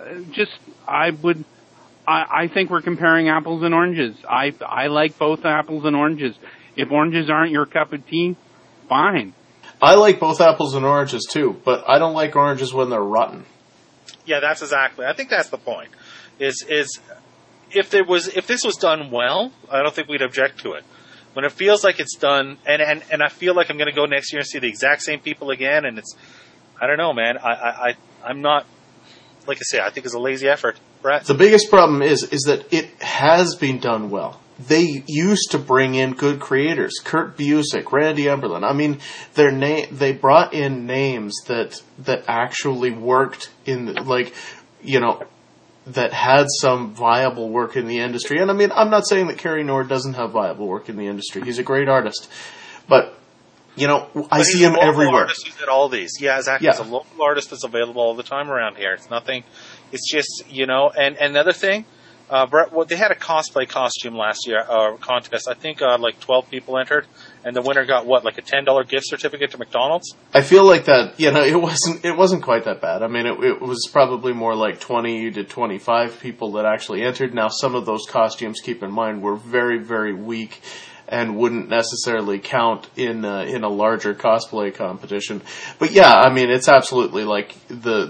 I think we're comparing apples and oranges. I like both apples and oranges. If oranges aren't your cup of tea, fine. I like both apples and oranges too, but I don't like oranges when they're rotten. Yeah, that's exactly. I think that's the point. Is if this was done well, I don't think we'd object to it. When it feels like it's done, and I feel like I'm going to go next year and see the exact same people again, and I don't know, man. I'm not. Like I say, I think it's a lazy effort. Brett? The biggest problem is that it has been done well. They used to bring in good creators. Kurt Busiek, Randy Emberlin. I mean, they brought in names that actually worked that had some viable work in the industry. And I mean, I'm not saying that Kerry Nord doesn't have viable work in the industry. He's a great artist. But I see him everywhere. Artist who's at all these. Yeah, exactly. Yeah. He's a local artist that's available all the time around here. It's nothing. It's just, and another thing, Brett, they had a cosplay costume last year, contest. I think like 12 people entered, and the winner got like a $10 gift certificate to McDonald's? I feel like that, it wasn't quite that bad. I mean, it was probably more like 20 to 25 people that actually entered. Now, some of those costumes, keep in mind, were very, very weak and wouldn't necessarily count in a larger cosplay competition. But yeah, I mean, it's absolutely like the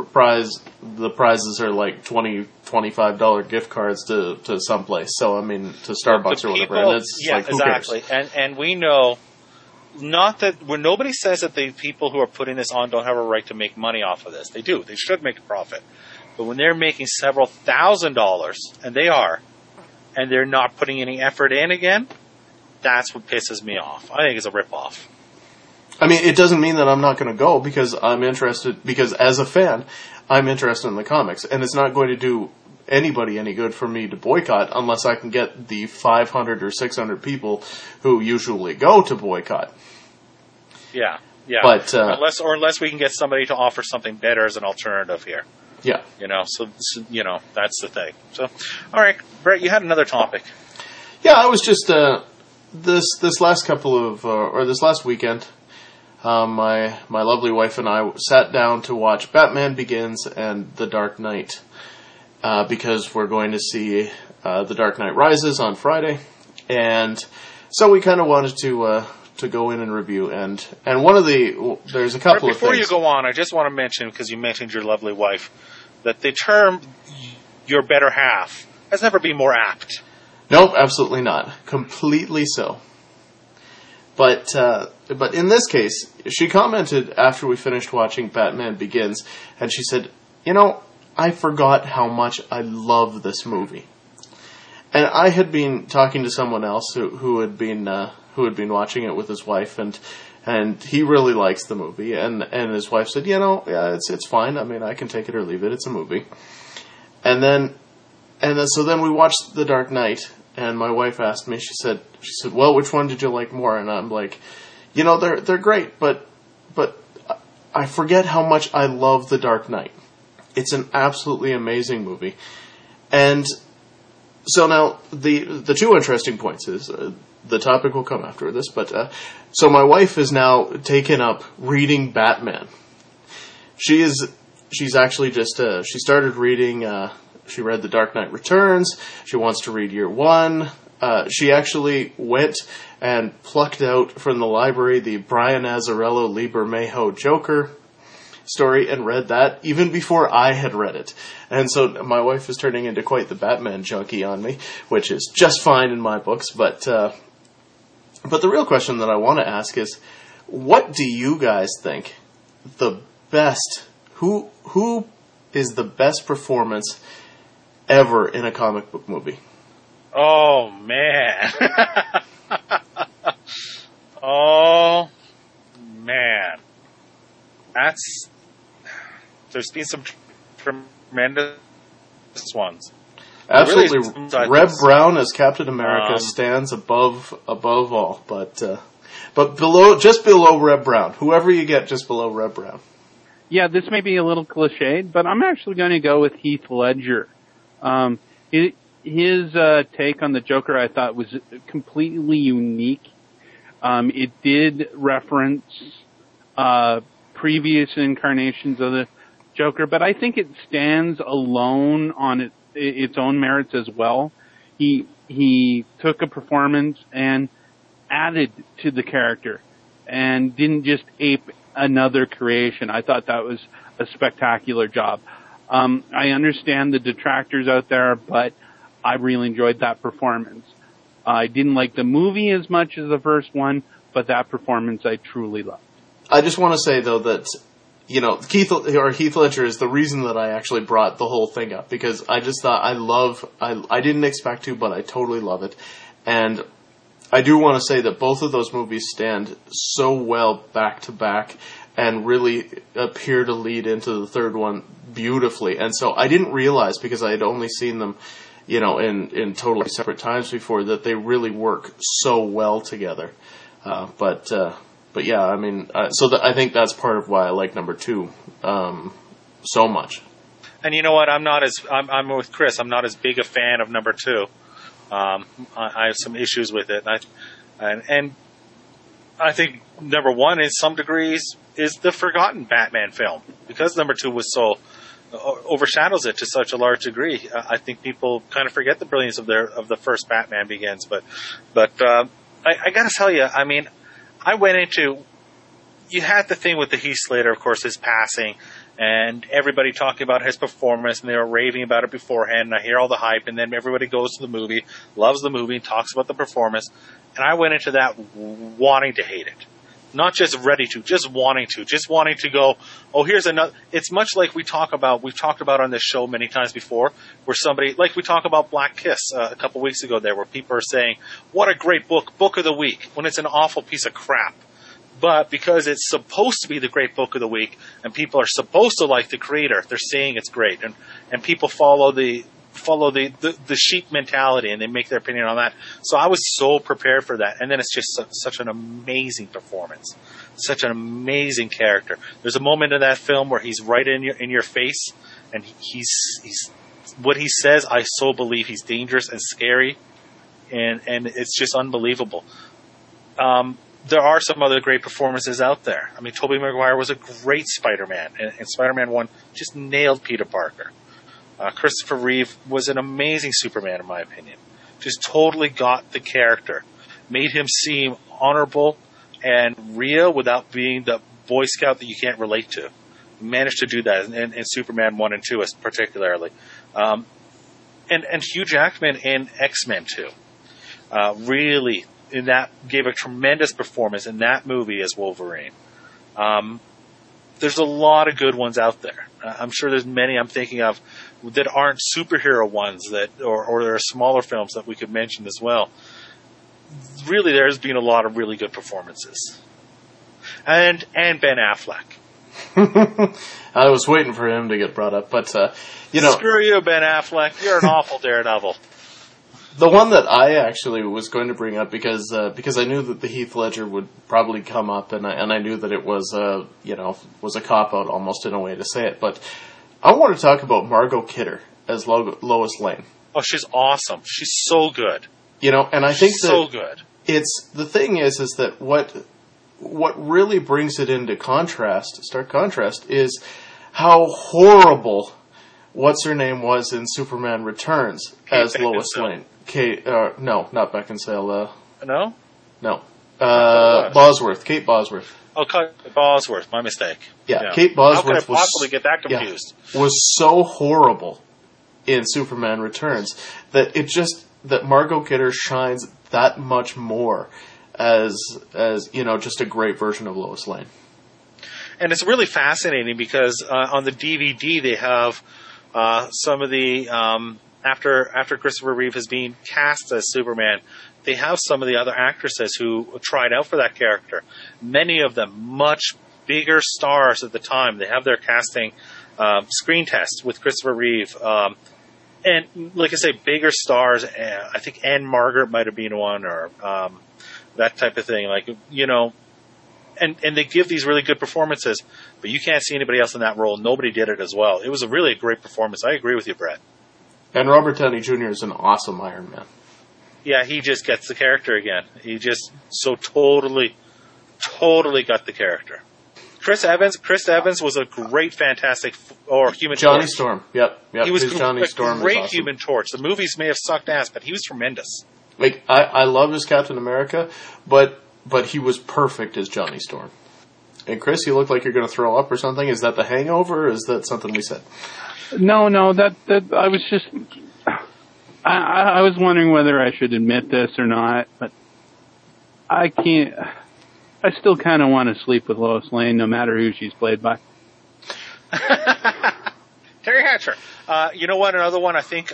prizes are like $20-$25 gift cards to someplace. So I mean, to Starbucks or whatever. And it's like, who exactly. cares? And we know, not that when nobody says that the people who are putting this on don't have a right to make money off of this. They do. They should make a profit. But when they're making several $1,000s, and they are, and they're not putting any effort in again, that's what pisses me off. I think it's a ripoff. I mean, it doesn't mean that I'm not going to go because I'm interested, because as a fan, I'm interested in the comics. And it's not going to do anybody any good for me to boycott unless I can get the 500 or 600 people who usually go to boycott. Yeah. But, unless we can get somebody to offer something better as an alternative here. Yeah. So that's the thing. So, all right, Brett, you had another topic. Yeah, I was just, this last weekend, my lovely wife and I sat down to watch Batman Begins and The Dark Knight, because we're going to see The Dark Knight Rises on Friday, and so we kind of wanted to go in and review, and there's a couple of things. Before you go on, I just want to mention, because you mentioned your lovely wife, that the term "your better half" has never been more apt. Nope, absolutely not. Completely so. But in this case, she commented after we finished watching Batman Begins, and she said, I forgot how much I love this movie. And I had been talking to someone else who had been watching it with his wife, and he really likes the movie, and his wife said, it's fine. I mean, I can take it or leave it. It's a movie. And then so then we watched The Dark Knight, and my wife asked me. She said, well, which one did you like more? And I'm like, they're great, but I forget how much I love The Dark Knight. It's an absolutely amazing movie, and so now the two interesting points is the topic will come after this, but so my wife is now taken up reading Batman. She's actually just she started reading. She read The Dark Knight Returns. She wants to read Year One. She actually went and plucked out from the library the Brian Azzarello Lee Bermejo Joker story and read that even before I had read it. And so my wife is turning into quite the Batman junkie on me, which is just fine in my books. But the real question that I want to ask is, what do you guys think who is the best performance ever in a comic book movie? Oh, man. Oh, man. There's been some tremendous ones. Absolutely. Really, Reb Brown as Captain America stands above all, but just below Reb Brown. Whoever you get just below Reb Brown. Yeah, this may be a little cliched, but I'm actually going to go with Heath Ledger. His take on the Joker, I thought, was completely unique. It did reference previous incarnations of the Joker, but I think it stands alone on its own merits as well. He took a performance and added to the character and didn't just ape another creation. I thought that was a spectacular job. I understand the detractors out there, but I really enjoyed that performance. I didn't like the movie as much as the first one, but that performance I truly loved. I just want to say, though, that Heath Ledger is the reason that I actually brought the whole thing up, because I just thought I didn't expect to, but I totally love it. And I do want to say that both of those movies stand so well back to back and really appear to lead into the third one beautifully. And so I didn't realize, because I had only seen them, in totally separate times before, that they really work so well together. But yeah, I mean, I think that's part of why I like number two so much. And you know what? I'm with Chris. I'm not as big a fan of number two. I have some issues with it, and I think number one, in some degrees, is the forgotten Batman film, because number two was so overshadows it to such a large degree. I think people kind of forget the brilliance of the first Batman Begins. But I got to tell you, I mean, I went into, you had the thing with the Heath Slater, of course, his passing, and everybody talking about his performance, and they were raving about it beforehand, and I hear all the hype, and then everybody goes to the movie, loves the movie, and talks about the performance, and I went into that wanting to hate it. Not just ready to, just wanting to go, oh, here's another. It's much like we've talked about on this show many times before, where somebody, like we talk about Black Kiss a couple weeks ago there, where people are saying, what a great book of the week, when it's an awful piece of crap. But because it's supposed to be the great book of the week, and people are supposed to like the creator, they're saying it's great, and people follow the sheep mentality, and they make their opinion on that. So I was so prepared for that, and then it's just such an amazing performance, such an amazing character. There's a moment in that film where he's right in your face, and he's what he says, I so believe. He's dangerous and scary, and it's just unbelievable. There are some other great performances out there. I mean, Tobey Maguire was a great Spider-Man, and Spider-Man 1 just nailed Peter Parker. Christopher Reeve was an amazing Superman, in my opinion. Just totally got the character. Made him seem honorable and real without being the Boy Scout that you can't relate to. Managed to do that in Superman 1 and 2 particularly. And Hugh Jackman in X-Men 2. Really, in that, gave a tremendous performance in that movie as Wolverine. there's a lot of good ones out there. I'm sure there's many I'm thinking of that aren't superhero ones or there are smaller films that we could mention as well. Really, there's been a lot of really good performances. And Ben Affleck. I was waiting for him to get brought up, but, Screw you, Ben Affleck. You're an awful Daredevil. The one that I actually was going to bring up because I knew that the Heath Ledger would probably come up, and I knew that it was was a cop out almost in a way to say it. But I want to talk about Margot Kidder as Lois Lane. Oh, she's awesome. She's so good. And I think that so good. It's the thing is that what really brings it into stark contrast, is how horrible what's her name was in Superman Returns as Lois Lane. No, not Beckinsale. No? No. Bosworth. Kate Bosworth. Oh, Bosworth. My mistake. Yeah, Kate Bosworth. How could I possibly get that confused? Was so horrible in Superman Returns that Margot Kidder shines that much more as just a great version of Lois Lane. And it's really fascinating because on the DVD they have some of the after Christopher Reeve has been cast as Superman, they have some of the other actresses who tried out for that character. Many of them much bigger stars at the time. They have their casting screen test with Christopher Reeve. And like I say, bigger stars. I think Anne Margaret might have been one, or that type of thing. And they give these really good performances, but you can't see anybody else in that role. Nobody did it as well. It was a really great performance. I agree with you, Brett. And Robert Downey Jr. is an awesome Iron Man. Yeah, he just gets the character again. He just so totally got the character. Chris Evans was a great, fantastic, Human Johnny Torch. Storm. Yep. He was Johnny Storm. Great awesome. Human Torch. The movies may have sucked ass, but he was tremendous. I love his Captain America, but he was perfect as Johnny Storm. And Chris, you look like you're going to throw up or something. Is that the hangover, or is that something we said? No, that I was just... I was wondering whether I should admit this or not, but I can't... I still kind of want to sleep with Lois Lane, no matter who she's played by. Terry Hatcher. You know what? Another one. I think.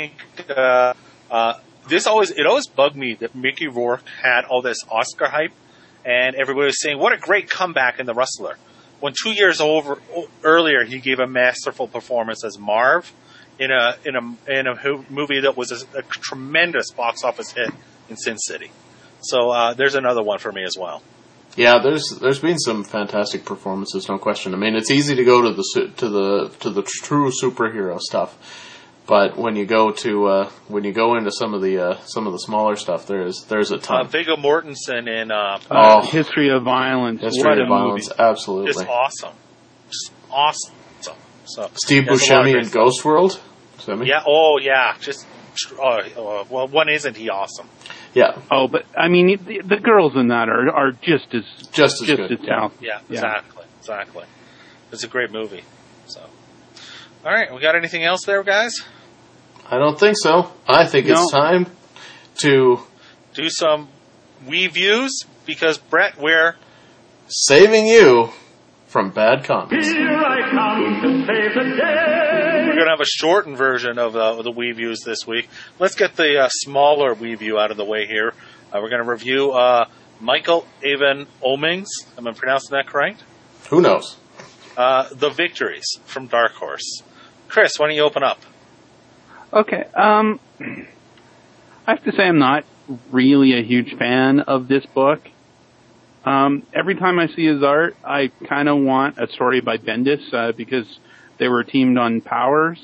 It always bugged me that Mickey Rourke had all this Oscar hype, and everybody was saying, "What a great comeback in The Rustler." When 2 years earlier, he gave a masterful performance as Marv in a movie that was a tremendous box office hit in Sin City. So there's another one for me as well. Yeah, there's been some fantastic performances, no question. I mean, it's easy to go to the true superhero stuff, but when you go into some of the smaller stuff, there's a ton. Viggo Mortensen in History of Violence. History of Violence, movie. Absolutely. Just awesome. Just awesome. So Steve Buscemi in Ghost World. Yeah. Oh, yeah. Well, one isn't he awesome? Yeah. Oh, but I mean, the girls in that are just as good. talented. Yeah, exactly. It's a great movie. So, all right, we got anything else there, guys? I don't think so. I think it's time to do some views because Brett, we're saving you from bad comments. Here I come to save the day. We're going to have a shortened version of the Wii Views this week. Let's get the smaller Wii View out of the way here. We're going to review Michael Avon Oeming's. Am I pronouncing that correct? Who knows? The Victories from Dark Horse. Chris, why don't you open up? Okay. I have to say I'm not really a huge fan of this book. Every time I see his art, I kind of want a story by Bendis because they were teamed on Powers.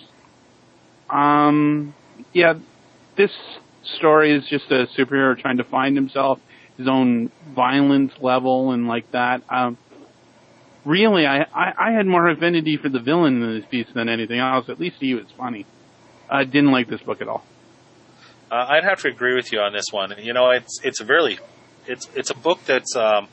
Yeah, this story is just a superhero trying to find himself, his own violence level and like that. Really, I had more affinity for the villain in this piece than anything else. At least he was funny. I didn't like this book at all. I'd have to agree with you on this one. You know, it's a book that's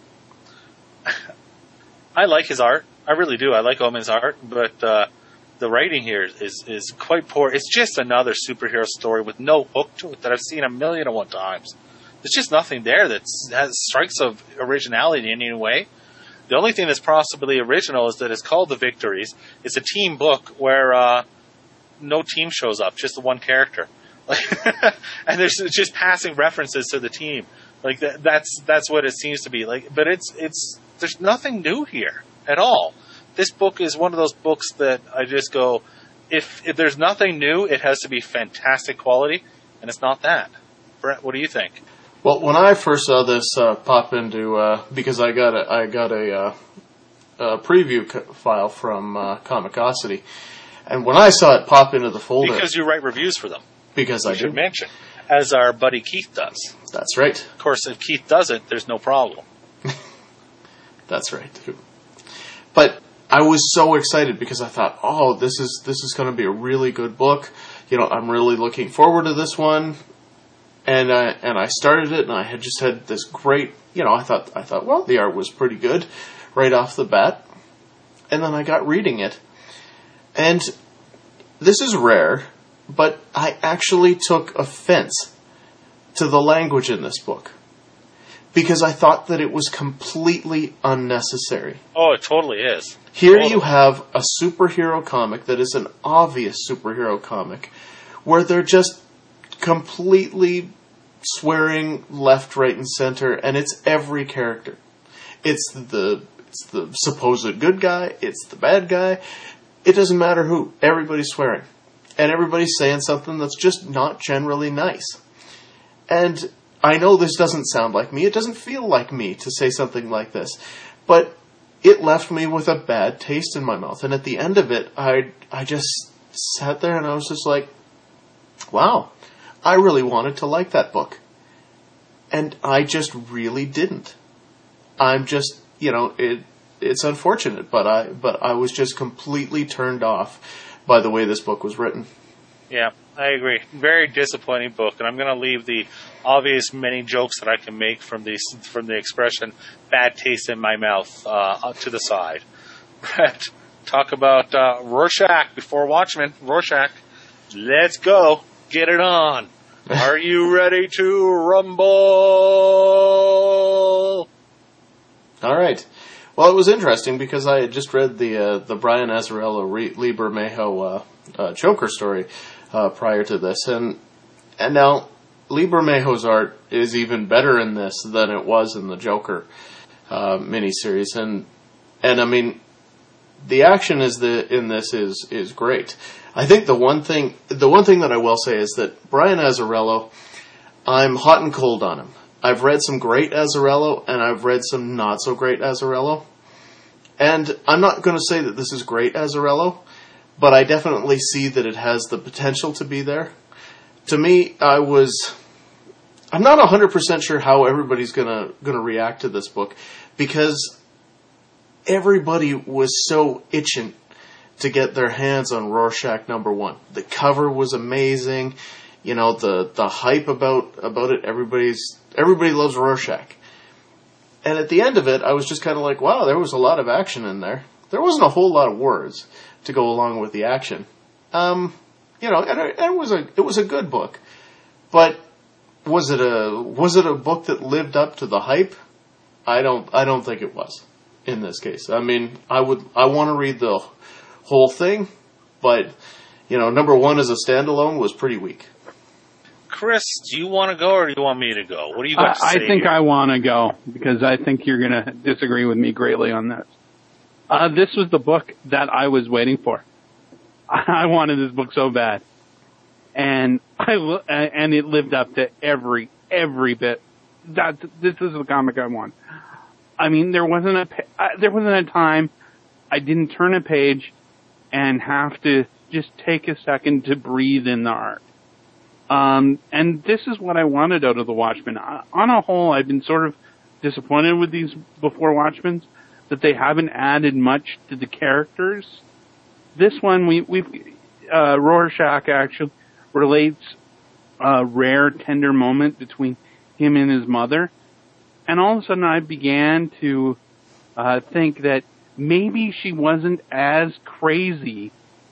I like his art. I really do. I like Omen's art, but the writing here is quite poor. It's just another superhero story with no hook to it that I've seen 1,000,001 times. There's just nothing there that has strikes of originality in any way. The only thing that's possibly original is that it's called The Victories. It's a team book where no team shows up, just the one character. And there's just passing references to the team. Like that's what it seems to be like. But it's there's nothing new here at all. This book is one of those books that I just go, if there's nothing new, it has to be fantastic quality, and it's not that. Brett, what do you think? Well, when I first saw this pop into, because I got a preview file from Comicosity, and when I saw it pop into the folder, Because you write reviews for them. because I You should do. mention, as our buddy Keith does. That's right. Of course, if Keith does it, there's no problem. That's right too. But I was so excited because I thought, oh, this is going to be a really good book. You know, I'm really looking forward to this one. And I started it, and I had just had this great, you know, I thought, well, the art was pretty good right off the bat. And then I got reading it. And this is rare, but I actually took offense to the language in this book. Because I thought that it was completely unnecessary. Oh, it totally is. Here Totally. you have a superhero comic that is an obvious superhero comic, where they're just completely swearing left, right, and center, and it's every character. It's the supposed good guy, it's the bad guy. It doesn't matter who. Everybody's swearing. And everybody's saying something that's just not generally nice. And I know this doesn't sound like me. It doesn't feel like me to say something like this. But it left me with a bad taste in my mouth. And at the end of it, I just sat there and I was just like, wow, I really wanted to like that book. And I just really didn't. I'm just, you know, it's unfortunate, but I was just completely turned off by the way this book was written. Yeah, I agree. Very disappointing book, and I'm going to leave the obvious many jokes that I can make from the expression "bad taste in my mouth" to the side. Brett, talk about Rorschach before Watchmen. Rorschach, let's go. Get it on. Are you ready to rumble? All right. Well, it was interesting because I had just read the Brian Azzarello Lee Bermejo Joker story prior to this, and now Lee Bermejo's art is even better in this than it was in the Joker miniseries, and I mean the action in this is great. I think the one thing that I will say is that Brian Azzarello, I'm hot and cold on him. I've read some great Azzarello, and I've read some not so great Azzarello. And I'm not going to say that this is great Azzarello, but I definitely see that it has the potential to be there. To me, I'm not 100% sure how everybody's going to react to this book, because everybody was so itching to get their hands on Rorschach #1. The cover was amazing. You know, the hype about it, everybody loves Rorschach. And at the end of it, I was just kind of like, wow, there was a lot of action in there. There wasn't a whole lot of words to go along with the action. You know, and it was a good book. But was it a book that lived up to the hype? I don't think it was in this case. I mean, I want to read the whole thing, but you know, #1 as a standalone was pretty weak. Chris, do you want to go or do you want me to go? What do you got to say? I think here? I want to go because I think you're going to disagree with me greatly on this. This was the book that I was waiting for. I wanted this book so bad, and it lived up to every bit. This is the comic I want. I mean, there wasn't a time I didn't turn a page and have to just take a second to breathe in the art. And this is what I wanted out of the Watchmen. On a whole, I've been sort of disappointed with these before Watchmen, that they haven't added much to the characters. This one, Rorschach actually relates a rare, tender moment between him and his mother. And all of a sudden I began to think that maybe she wasn't as crazy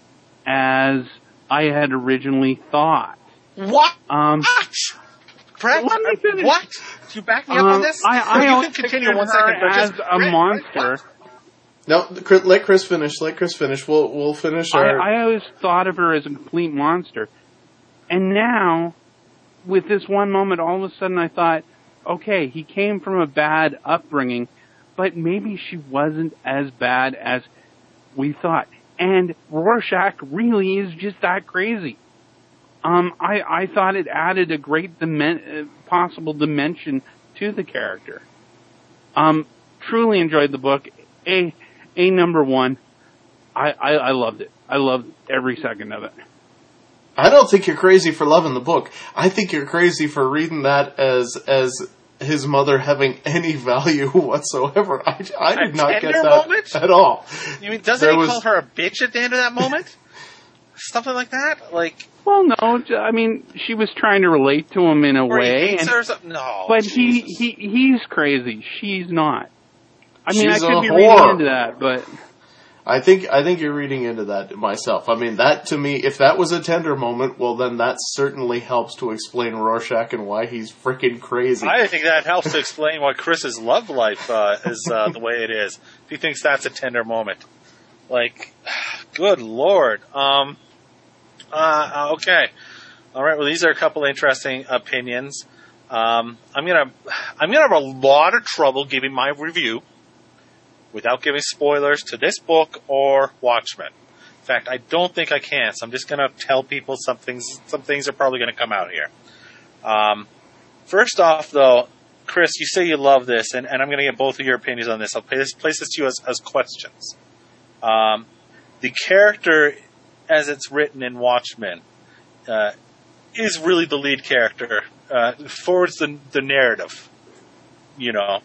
as I had originally thought. What? Brett, Let me finish. what? you back me up on this? I you always can continue pictured 1 second, her but as just a monster. No, let Chris finish. We'll finish our... I always thought of her as a complete monster. And now, with this one moment, all of a sudden I thought, okay, he came from a bad upbringing, but maybe she wasn't as bad as we thought. And Rorschach really is just that crazy. I thought it added a great possible dimension to the character. Truly enjoyed the book. A number one. I loved it. I loved every second of it. I don't think you're crazy for loving the book. I think you're crazy for reading that as his mother having any value whatsoever. I did not get that moment? At all. You mean, doesn't he call her a bitch at the end of that moment? Something like that? Like... Well, no, I mean, she was trying to relate to him in a way. He hates her or something? No. But he's crazy. She's not. I mean, She's I could be whore. reading into that, but... I think you're reading into that myself. I mean, that to me, if that was a tender moment, well, then that certainly helps to explain Rorschach and why he's freaking crazy. I think that helps to explain why Chris's love life is the way it is. If he thinks that's a tender moment, like, good lord. Okay, all right. Well, these are a couple interesting opinions. I'm gonna have a lot of trouble giving my review without giving spoilers to this book or Watchmen. In fact, I don't think I can, so I'm just going to tell people some things are probably going to come out here. First off, though, Chris, you say you love this, and I'm going to get both of your opinions on this. I'll place this to you as questions. The character, as it's written in Watchmen, is really the lead character, forwards the narrative, you know.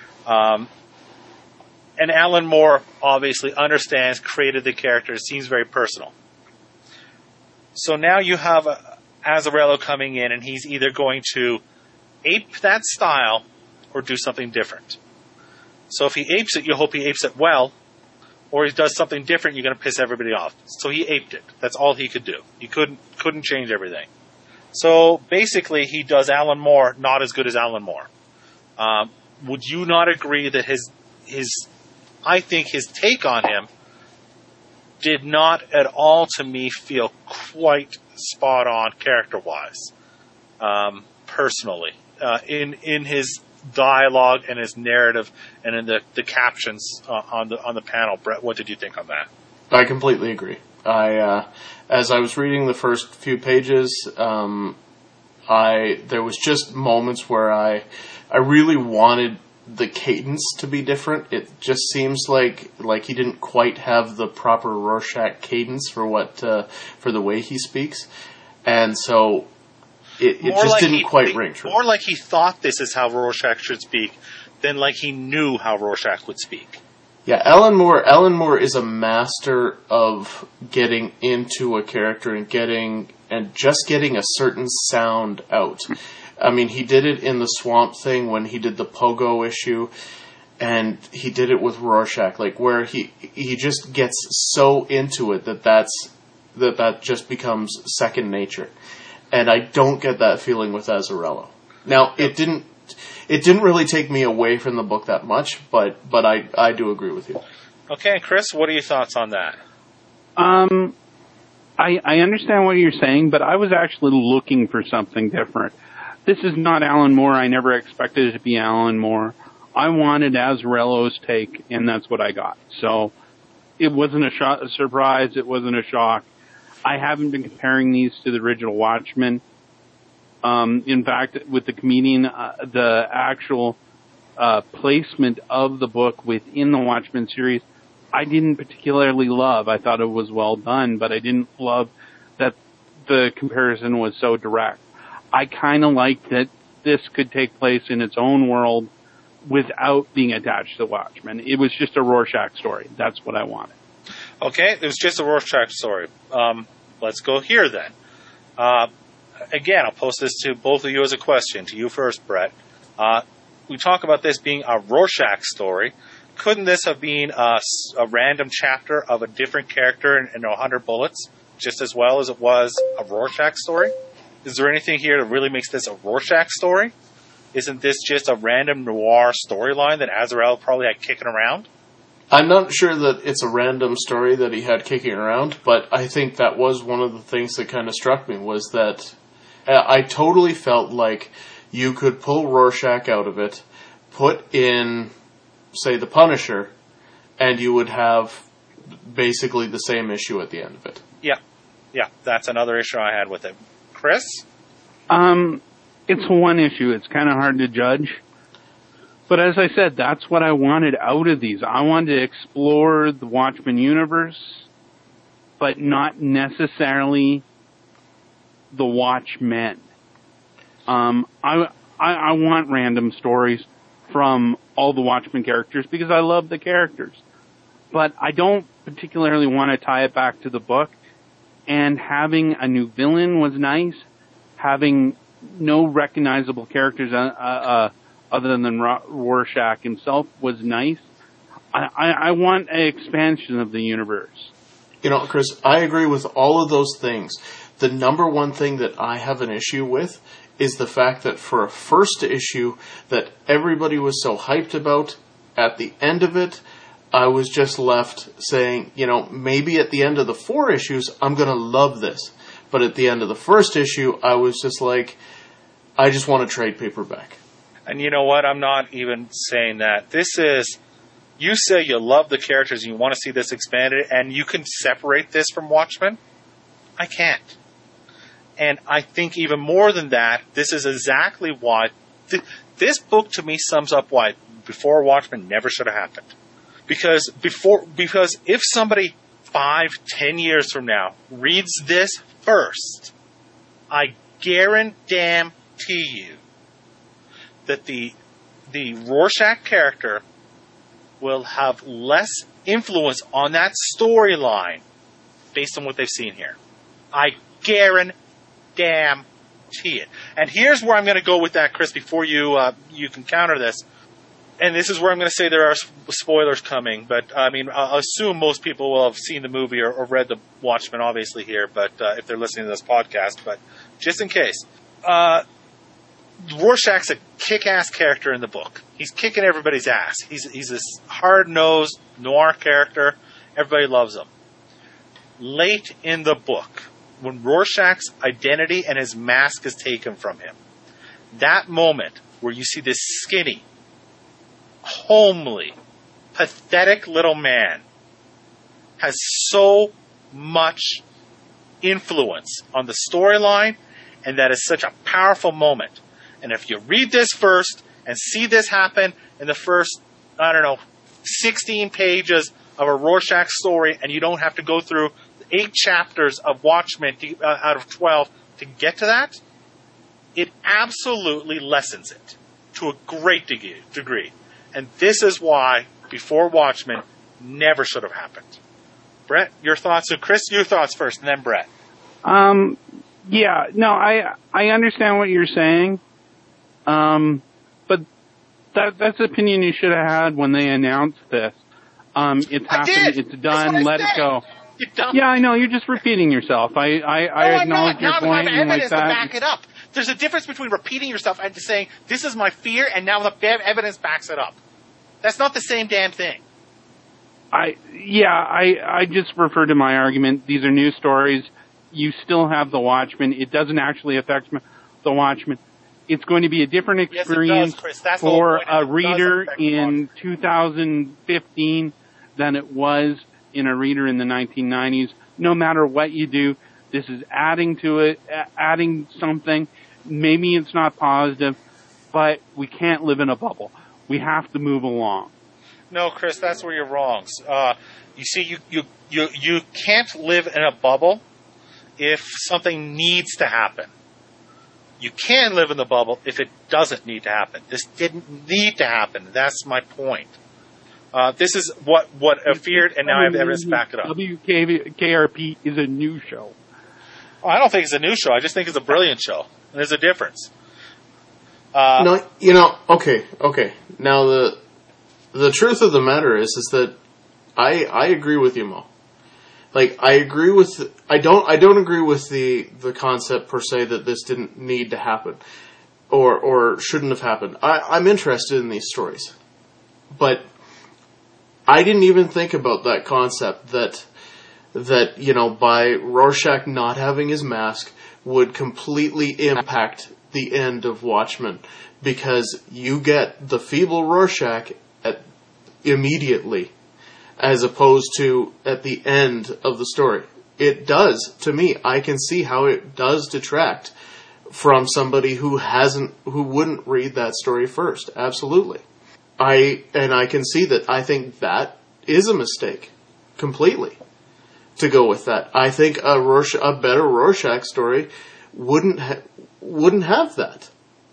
And Alan Moore obviously understands, created the character. It seems very personal. So now you have Azzarello coming in, and he's either going to ape that style or do something different. So if he apes it, you hope he apes it well, or he does something different, you're going to piss everybody off. So he aped it. That's all he could do. He couldn't change everything. So basically, he does Alan Moore not as good as Alan Moore. Would you not agree that I think his take on him did not at all, to me, feel quite spot on character-wise, personally, in his dialogue and his narrative and in the captions on the panel. Brett, what did you think on that? I completely agree. As I was reading the first few pages, there was just moments where I really wanted the cadence to be different. It just seems like he didn't quite have the proper Rorschach cadence for the way he speaks, and so it just like didn't quite ring true. More like he thought this is how Rorschach should speak than like he knew how Rorschach would speak. Yeah, Alan Moore is a master of getting into a character and just getting a certain sound out. I mean, he did it in the Swamp Thing when he did the Pogo issue, and he did it with Rorschach, like where he just gets so into it that just becomes second nature. And I don't get that feeling with Azzarello. Now, it didn't really take me away from the book that much, but I do agree with you. Okay, Chris, what are your thoughts on that? I understand what you're saying, but I was actually looking for something different. This is not Alan Moore. I never expected it to be Alan Moore. I wanted Azzarello's take, and that's what I got. So it wasn't a surprise. It wasn't a shock. I haven't been comparing these to the original Watchmen. In fact, with the comedian, the actual placement of the book within the Watchmen series, I didn't particularly love. I thought it was well done, but I didn't love that the comparison was so direct. I kind of liked that this could take place in its own world without being attached to Watchmen. It was just a Rorschach story. That's what I wanted. Okay, it was just a Rorschach story. Let's go here then. Again, I'll post this to both of you as a question. To you first, Brett. We talk about this being a Rorschach story. Couldn't this have been a random chapter of a different character in 100 Bullets, just as well as it was a Rorschach story? Is there anything here that really makes this a Rorschach story? isn't this just a random noir storyline that Azrael probably had kicking around? I'm not sure that it's a random story that he had kicking around, but I think that was one of the things that kind of struck me, was that I totally felt like you could pull Rorschach out of it, put in, say, the Punisher, and you would have basically the same issue at the end of it. Yeah, that's another issue I had with it. Chris? It's one issue. It's kind of hard to judge. But as I said, that's what I wanted out of these. I wanted to explore the Watchmen universe, but not necessarily the Watchmen. I want random stories from all the Watchmen characters because I love the characters. But I don't particularly want to tie it back to the book. And having a new villain was nice. Having no recognizable characters other than Rorschach himself was nice. I want an expansion of the universe. You know, Chris, I agree with all of those things. The number one thing that I have an issue with is the fact that for a first issue that everybody was so hyped about, at the end of it, I was just left saying, you know, maybe at the end of the 4 issues, I'm going to love this. But at the end of the first issue, I was just like, I just want a trade paperback. And you know what? I'm not even saying that. This is, you say you love the characters and you want to see this expanded, and you can separate this from Watchmen? I can't. And I think even more than that, this is exactly why, this book to me sums up why Before Watchmen never should have happened. Because if somebody 5-10 years from now reads this first, I guarantee you that the Rorschach character will have less influence on that storyline based on what they've seen here. I guarantee it. And here's where I'm going to go with that, Chris, before you can counter this. And this is where I'm going to say there are spoilers coming, but I mean, I assume most people will have seen the movie or read the Watchmen, obviously here, but if they're listening to this podcast, but just in case. Rorschach's a kick-ass character in the book. He's kicking everybody's ass. He's this hard-nosed noir character. Everybody loves him. Late in the book, when Rorschach's identity and his mask is taken from him, that moment where you see this skinny, homely, pathetic little man has so much influence on the storyline, and that is such a powerful moment. And if you read this first and see this happen in the first, 16 pages of a Rorschach story, and you don't have to go through 8 chapters of Watchmen out of 12 to get to that, it absolutely lessens it to a great degree. And this is why Before Watchmen never should have happened. Brett, your thoughts? So Chris, your thoughts first, and then Brett. Yeah, no, I understand what you're saying. But that's the opinion you should have had when they announced this. It's happened, it's done, let it go. Yeah, I know, you're just repeating yourself. I acknowledge your point. I have evidence to back it up. There's a difference between repeating yourself and just saying, this is my fear, and now the evidence backs it up. That's not the same damn thing. I just refer to my argument. These are new stories. You still have the Watchmen. It doesn't actually affect the Watchmen. It's going to be a different experience for a reader in 2015 than it was in a reader in the 1990s. No matter what you do, this is adding to it, adding something. Maybe it's not positive, but we can't live in a bubble. We have to move along. No, Chris, that's where you're wrong. You see, you can't live in a bubble if something needs to happen. You can live in the bubble if it doesn't need to happen. This didn't need to happen. That's my point. This is what feared, and now I have evidence to back it up. WKRP is a new show. Oh, I don't think it's a new show. I just think it's a brilliant show. And there's a difference. Okay. Now the truth of the matter is that I agree with you, Mo. Like, I don't agree with the concept per se that this didn't need to happen. or shouldn't have happened. I'm interested in these stories. But I didn't even think about that concept that by Rorschach not having his mask would completely impact the end of Watchmen, because you get the feeble Rorschach immediately, as opposed to at the end of the story. It does, to me. I can see how it does detract from somebody who wouldn't read that story first. Absolutely. I can see that. I think that is a mistake, completely, to go with that. I think a better Rorschach story wouldn't have that.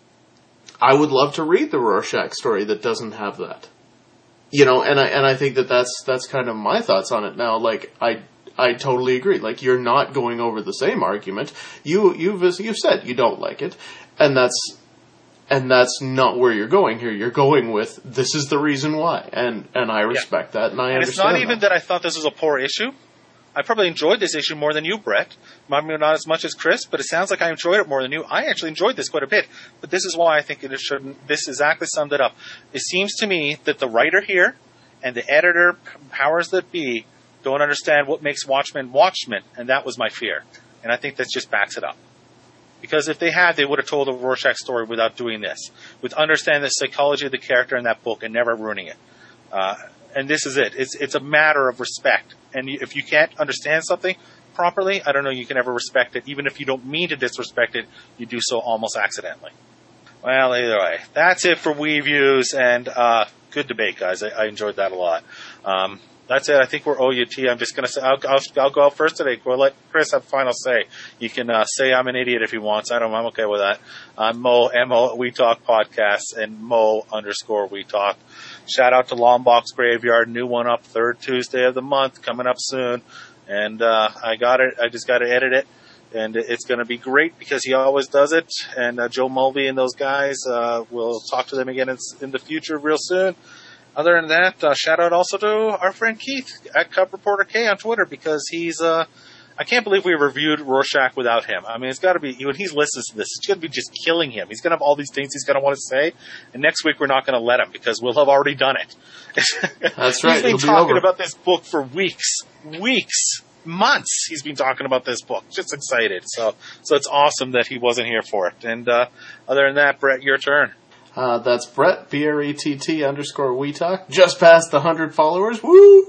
I would love to read the Rorschach story that doesn't have that. And I think that's kind of my thoughts on it now. Like, I totally agree. Like, you're not going over the same argument. You've said you don't like it, and that's not where you're going here. You're going with, this is the reason why, and I respect that, and I understand. And it's not even that I thought this was a poor issue. I probably enjoyed this issue more than you, Brett. Maybe not as much as Chris, but it sounds like I enjoyed it more than you. I actually enjoyed this quite a bit, but this is why I think it shouldn't. This exactly summed it up. It seems to me that the writer here and the editor, powers that be, don't understand what makes Watchmen Watchmen, and that was my fear. And I think that just backs it up. Because if they had, they would have told a Rorschach story without doing this, with understanding the psychology of the character in that book and never ruining it. And this is it. It's a matter of respect. And if you can't understand something properly, I don't know, you can ever respect it. Even if you don't mean to disrespect it, you do so almost accidentally. Well, either way, that's it for Wii Views, and good debate, guys. I enjoyed that a lot. That's it. I think we're OUT. I'm just going to say, I'll go out first today. We'll let Chris have final say. You can say I'm an idiot if he wants. I'm okay with that. I'm Mo, M-O, We Talk Podcast, and Mo_We Talk. Shout out to Longbox Graveyard. New one up, third Tuesday of the month, coming up soon. And I got it. I just got to edit it. And it's going to be great because he always does it. And Joe Mulvey and those guys, we'll talk to them again in the future real soon. Other than that, shout out also to our friend Keith at Cub Reporter K on Twitter, because he's, I can't believe we reviewed Rorschach without him. I mean, it's got to be, when he listens to this, it's going to be just killing him. He's going to have all these things he's going to want to say, and next week we're not going to let him because we'll have already done it. That's right. He's been talking about this book for weeks, months. He's been talking about this book. Just excited. So it's awesome that he wasn't here for it. And other than that, Brett, your turn. That's Brett, BRETT_We Talk. Just past the 100 followers. Woo!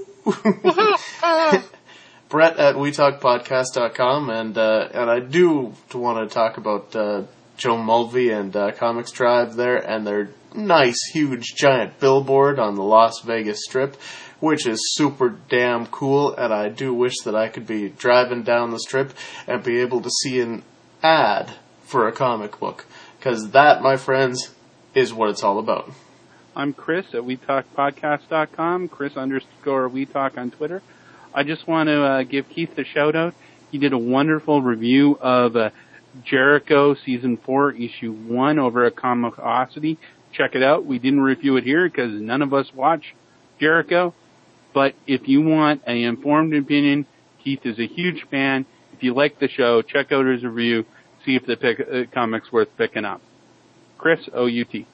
Brett at WeTalkPodcast.com. And I do want to talk about Joe Mulvey and Comics Tribe there, and their nice, huge, giant billboard on the Las Vegas Strip, which is super damn cool. And I do wish that I could be driving down the strip and be able to see an ad for a comic book. Because that, my friends, is what it's all about. I'm Chris at WeTalkPodcast.com, Chris_WeTalk on Twitter. I just want to give Keith a shout out. He did a wonderful review of Jericho Season 4, Issue 1 over at Comicosity. Check it out. We didn't review it here because none of us watch Jericho. But if you want an informed opinion, Keith is a huge fan. If you like the show, check out his review. See if the comic's worth picking up. Chris, OUT.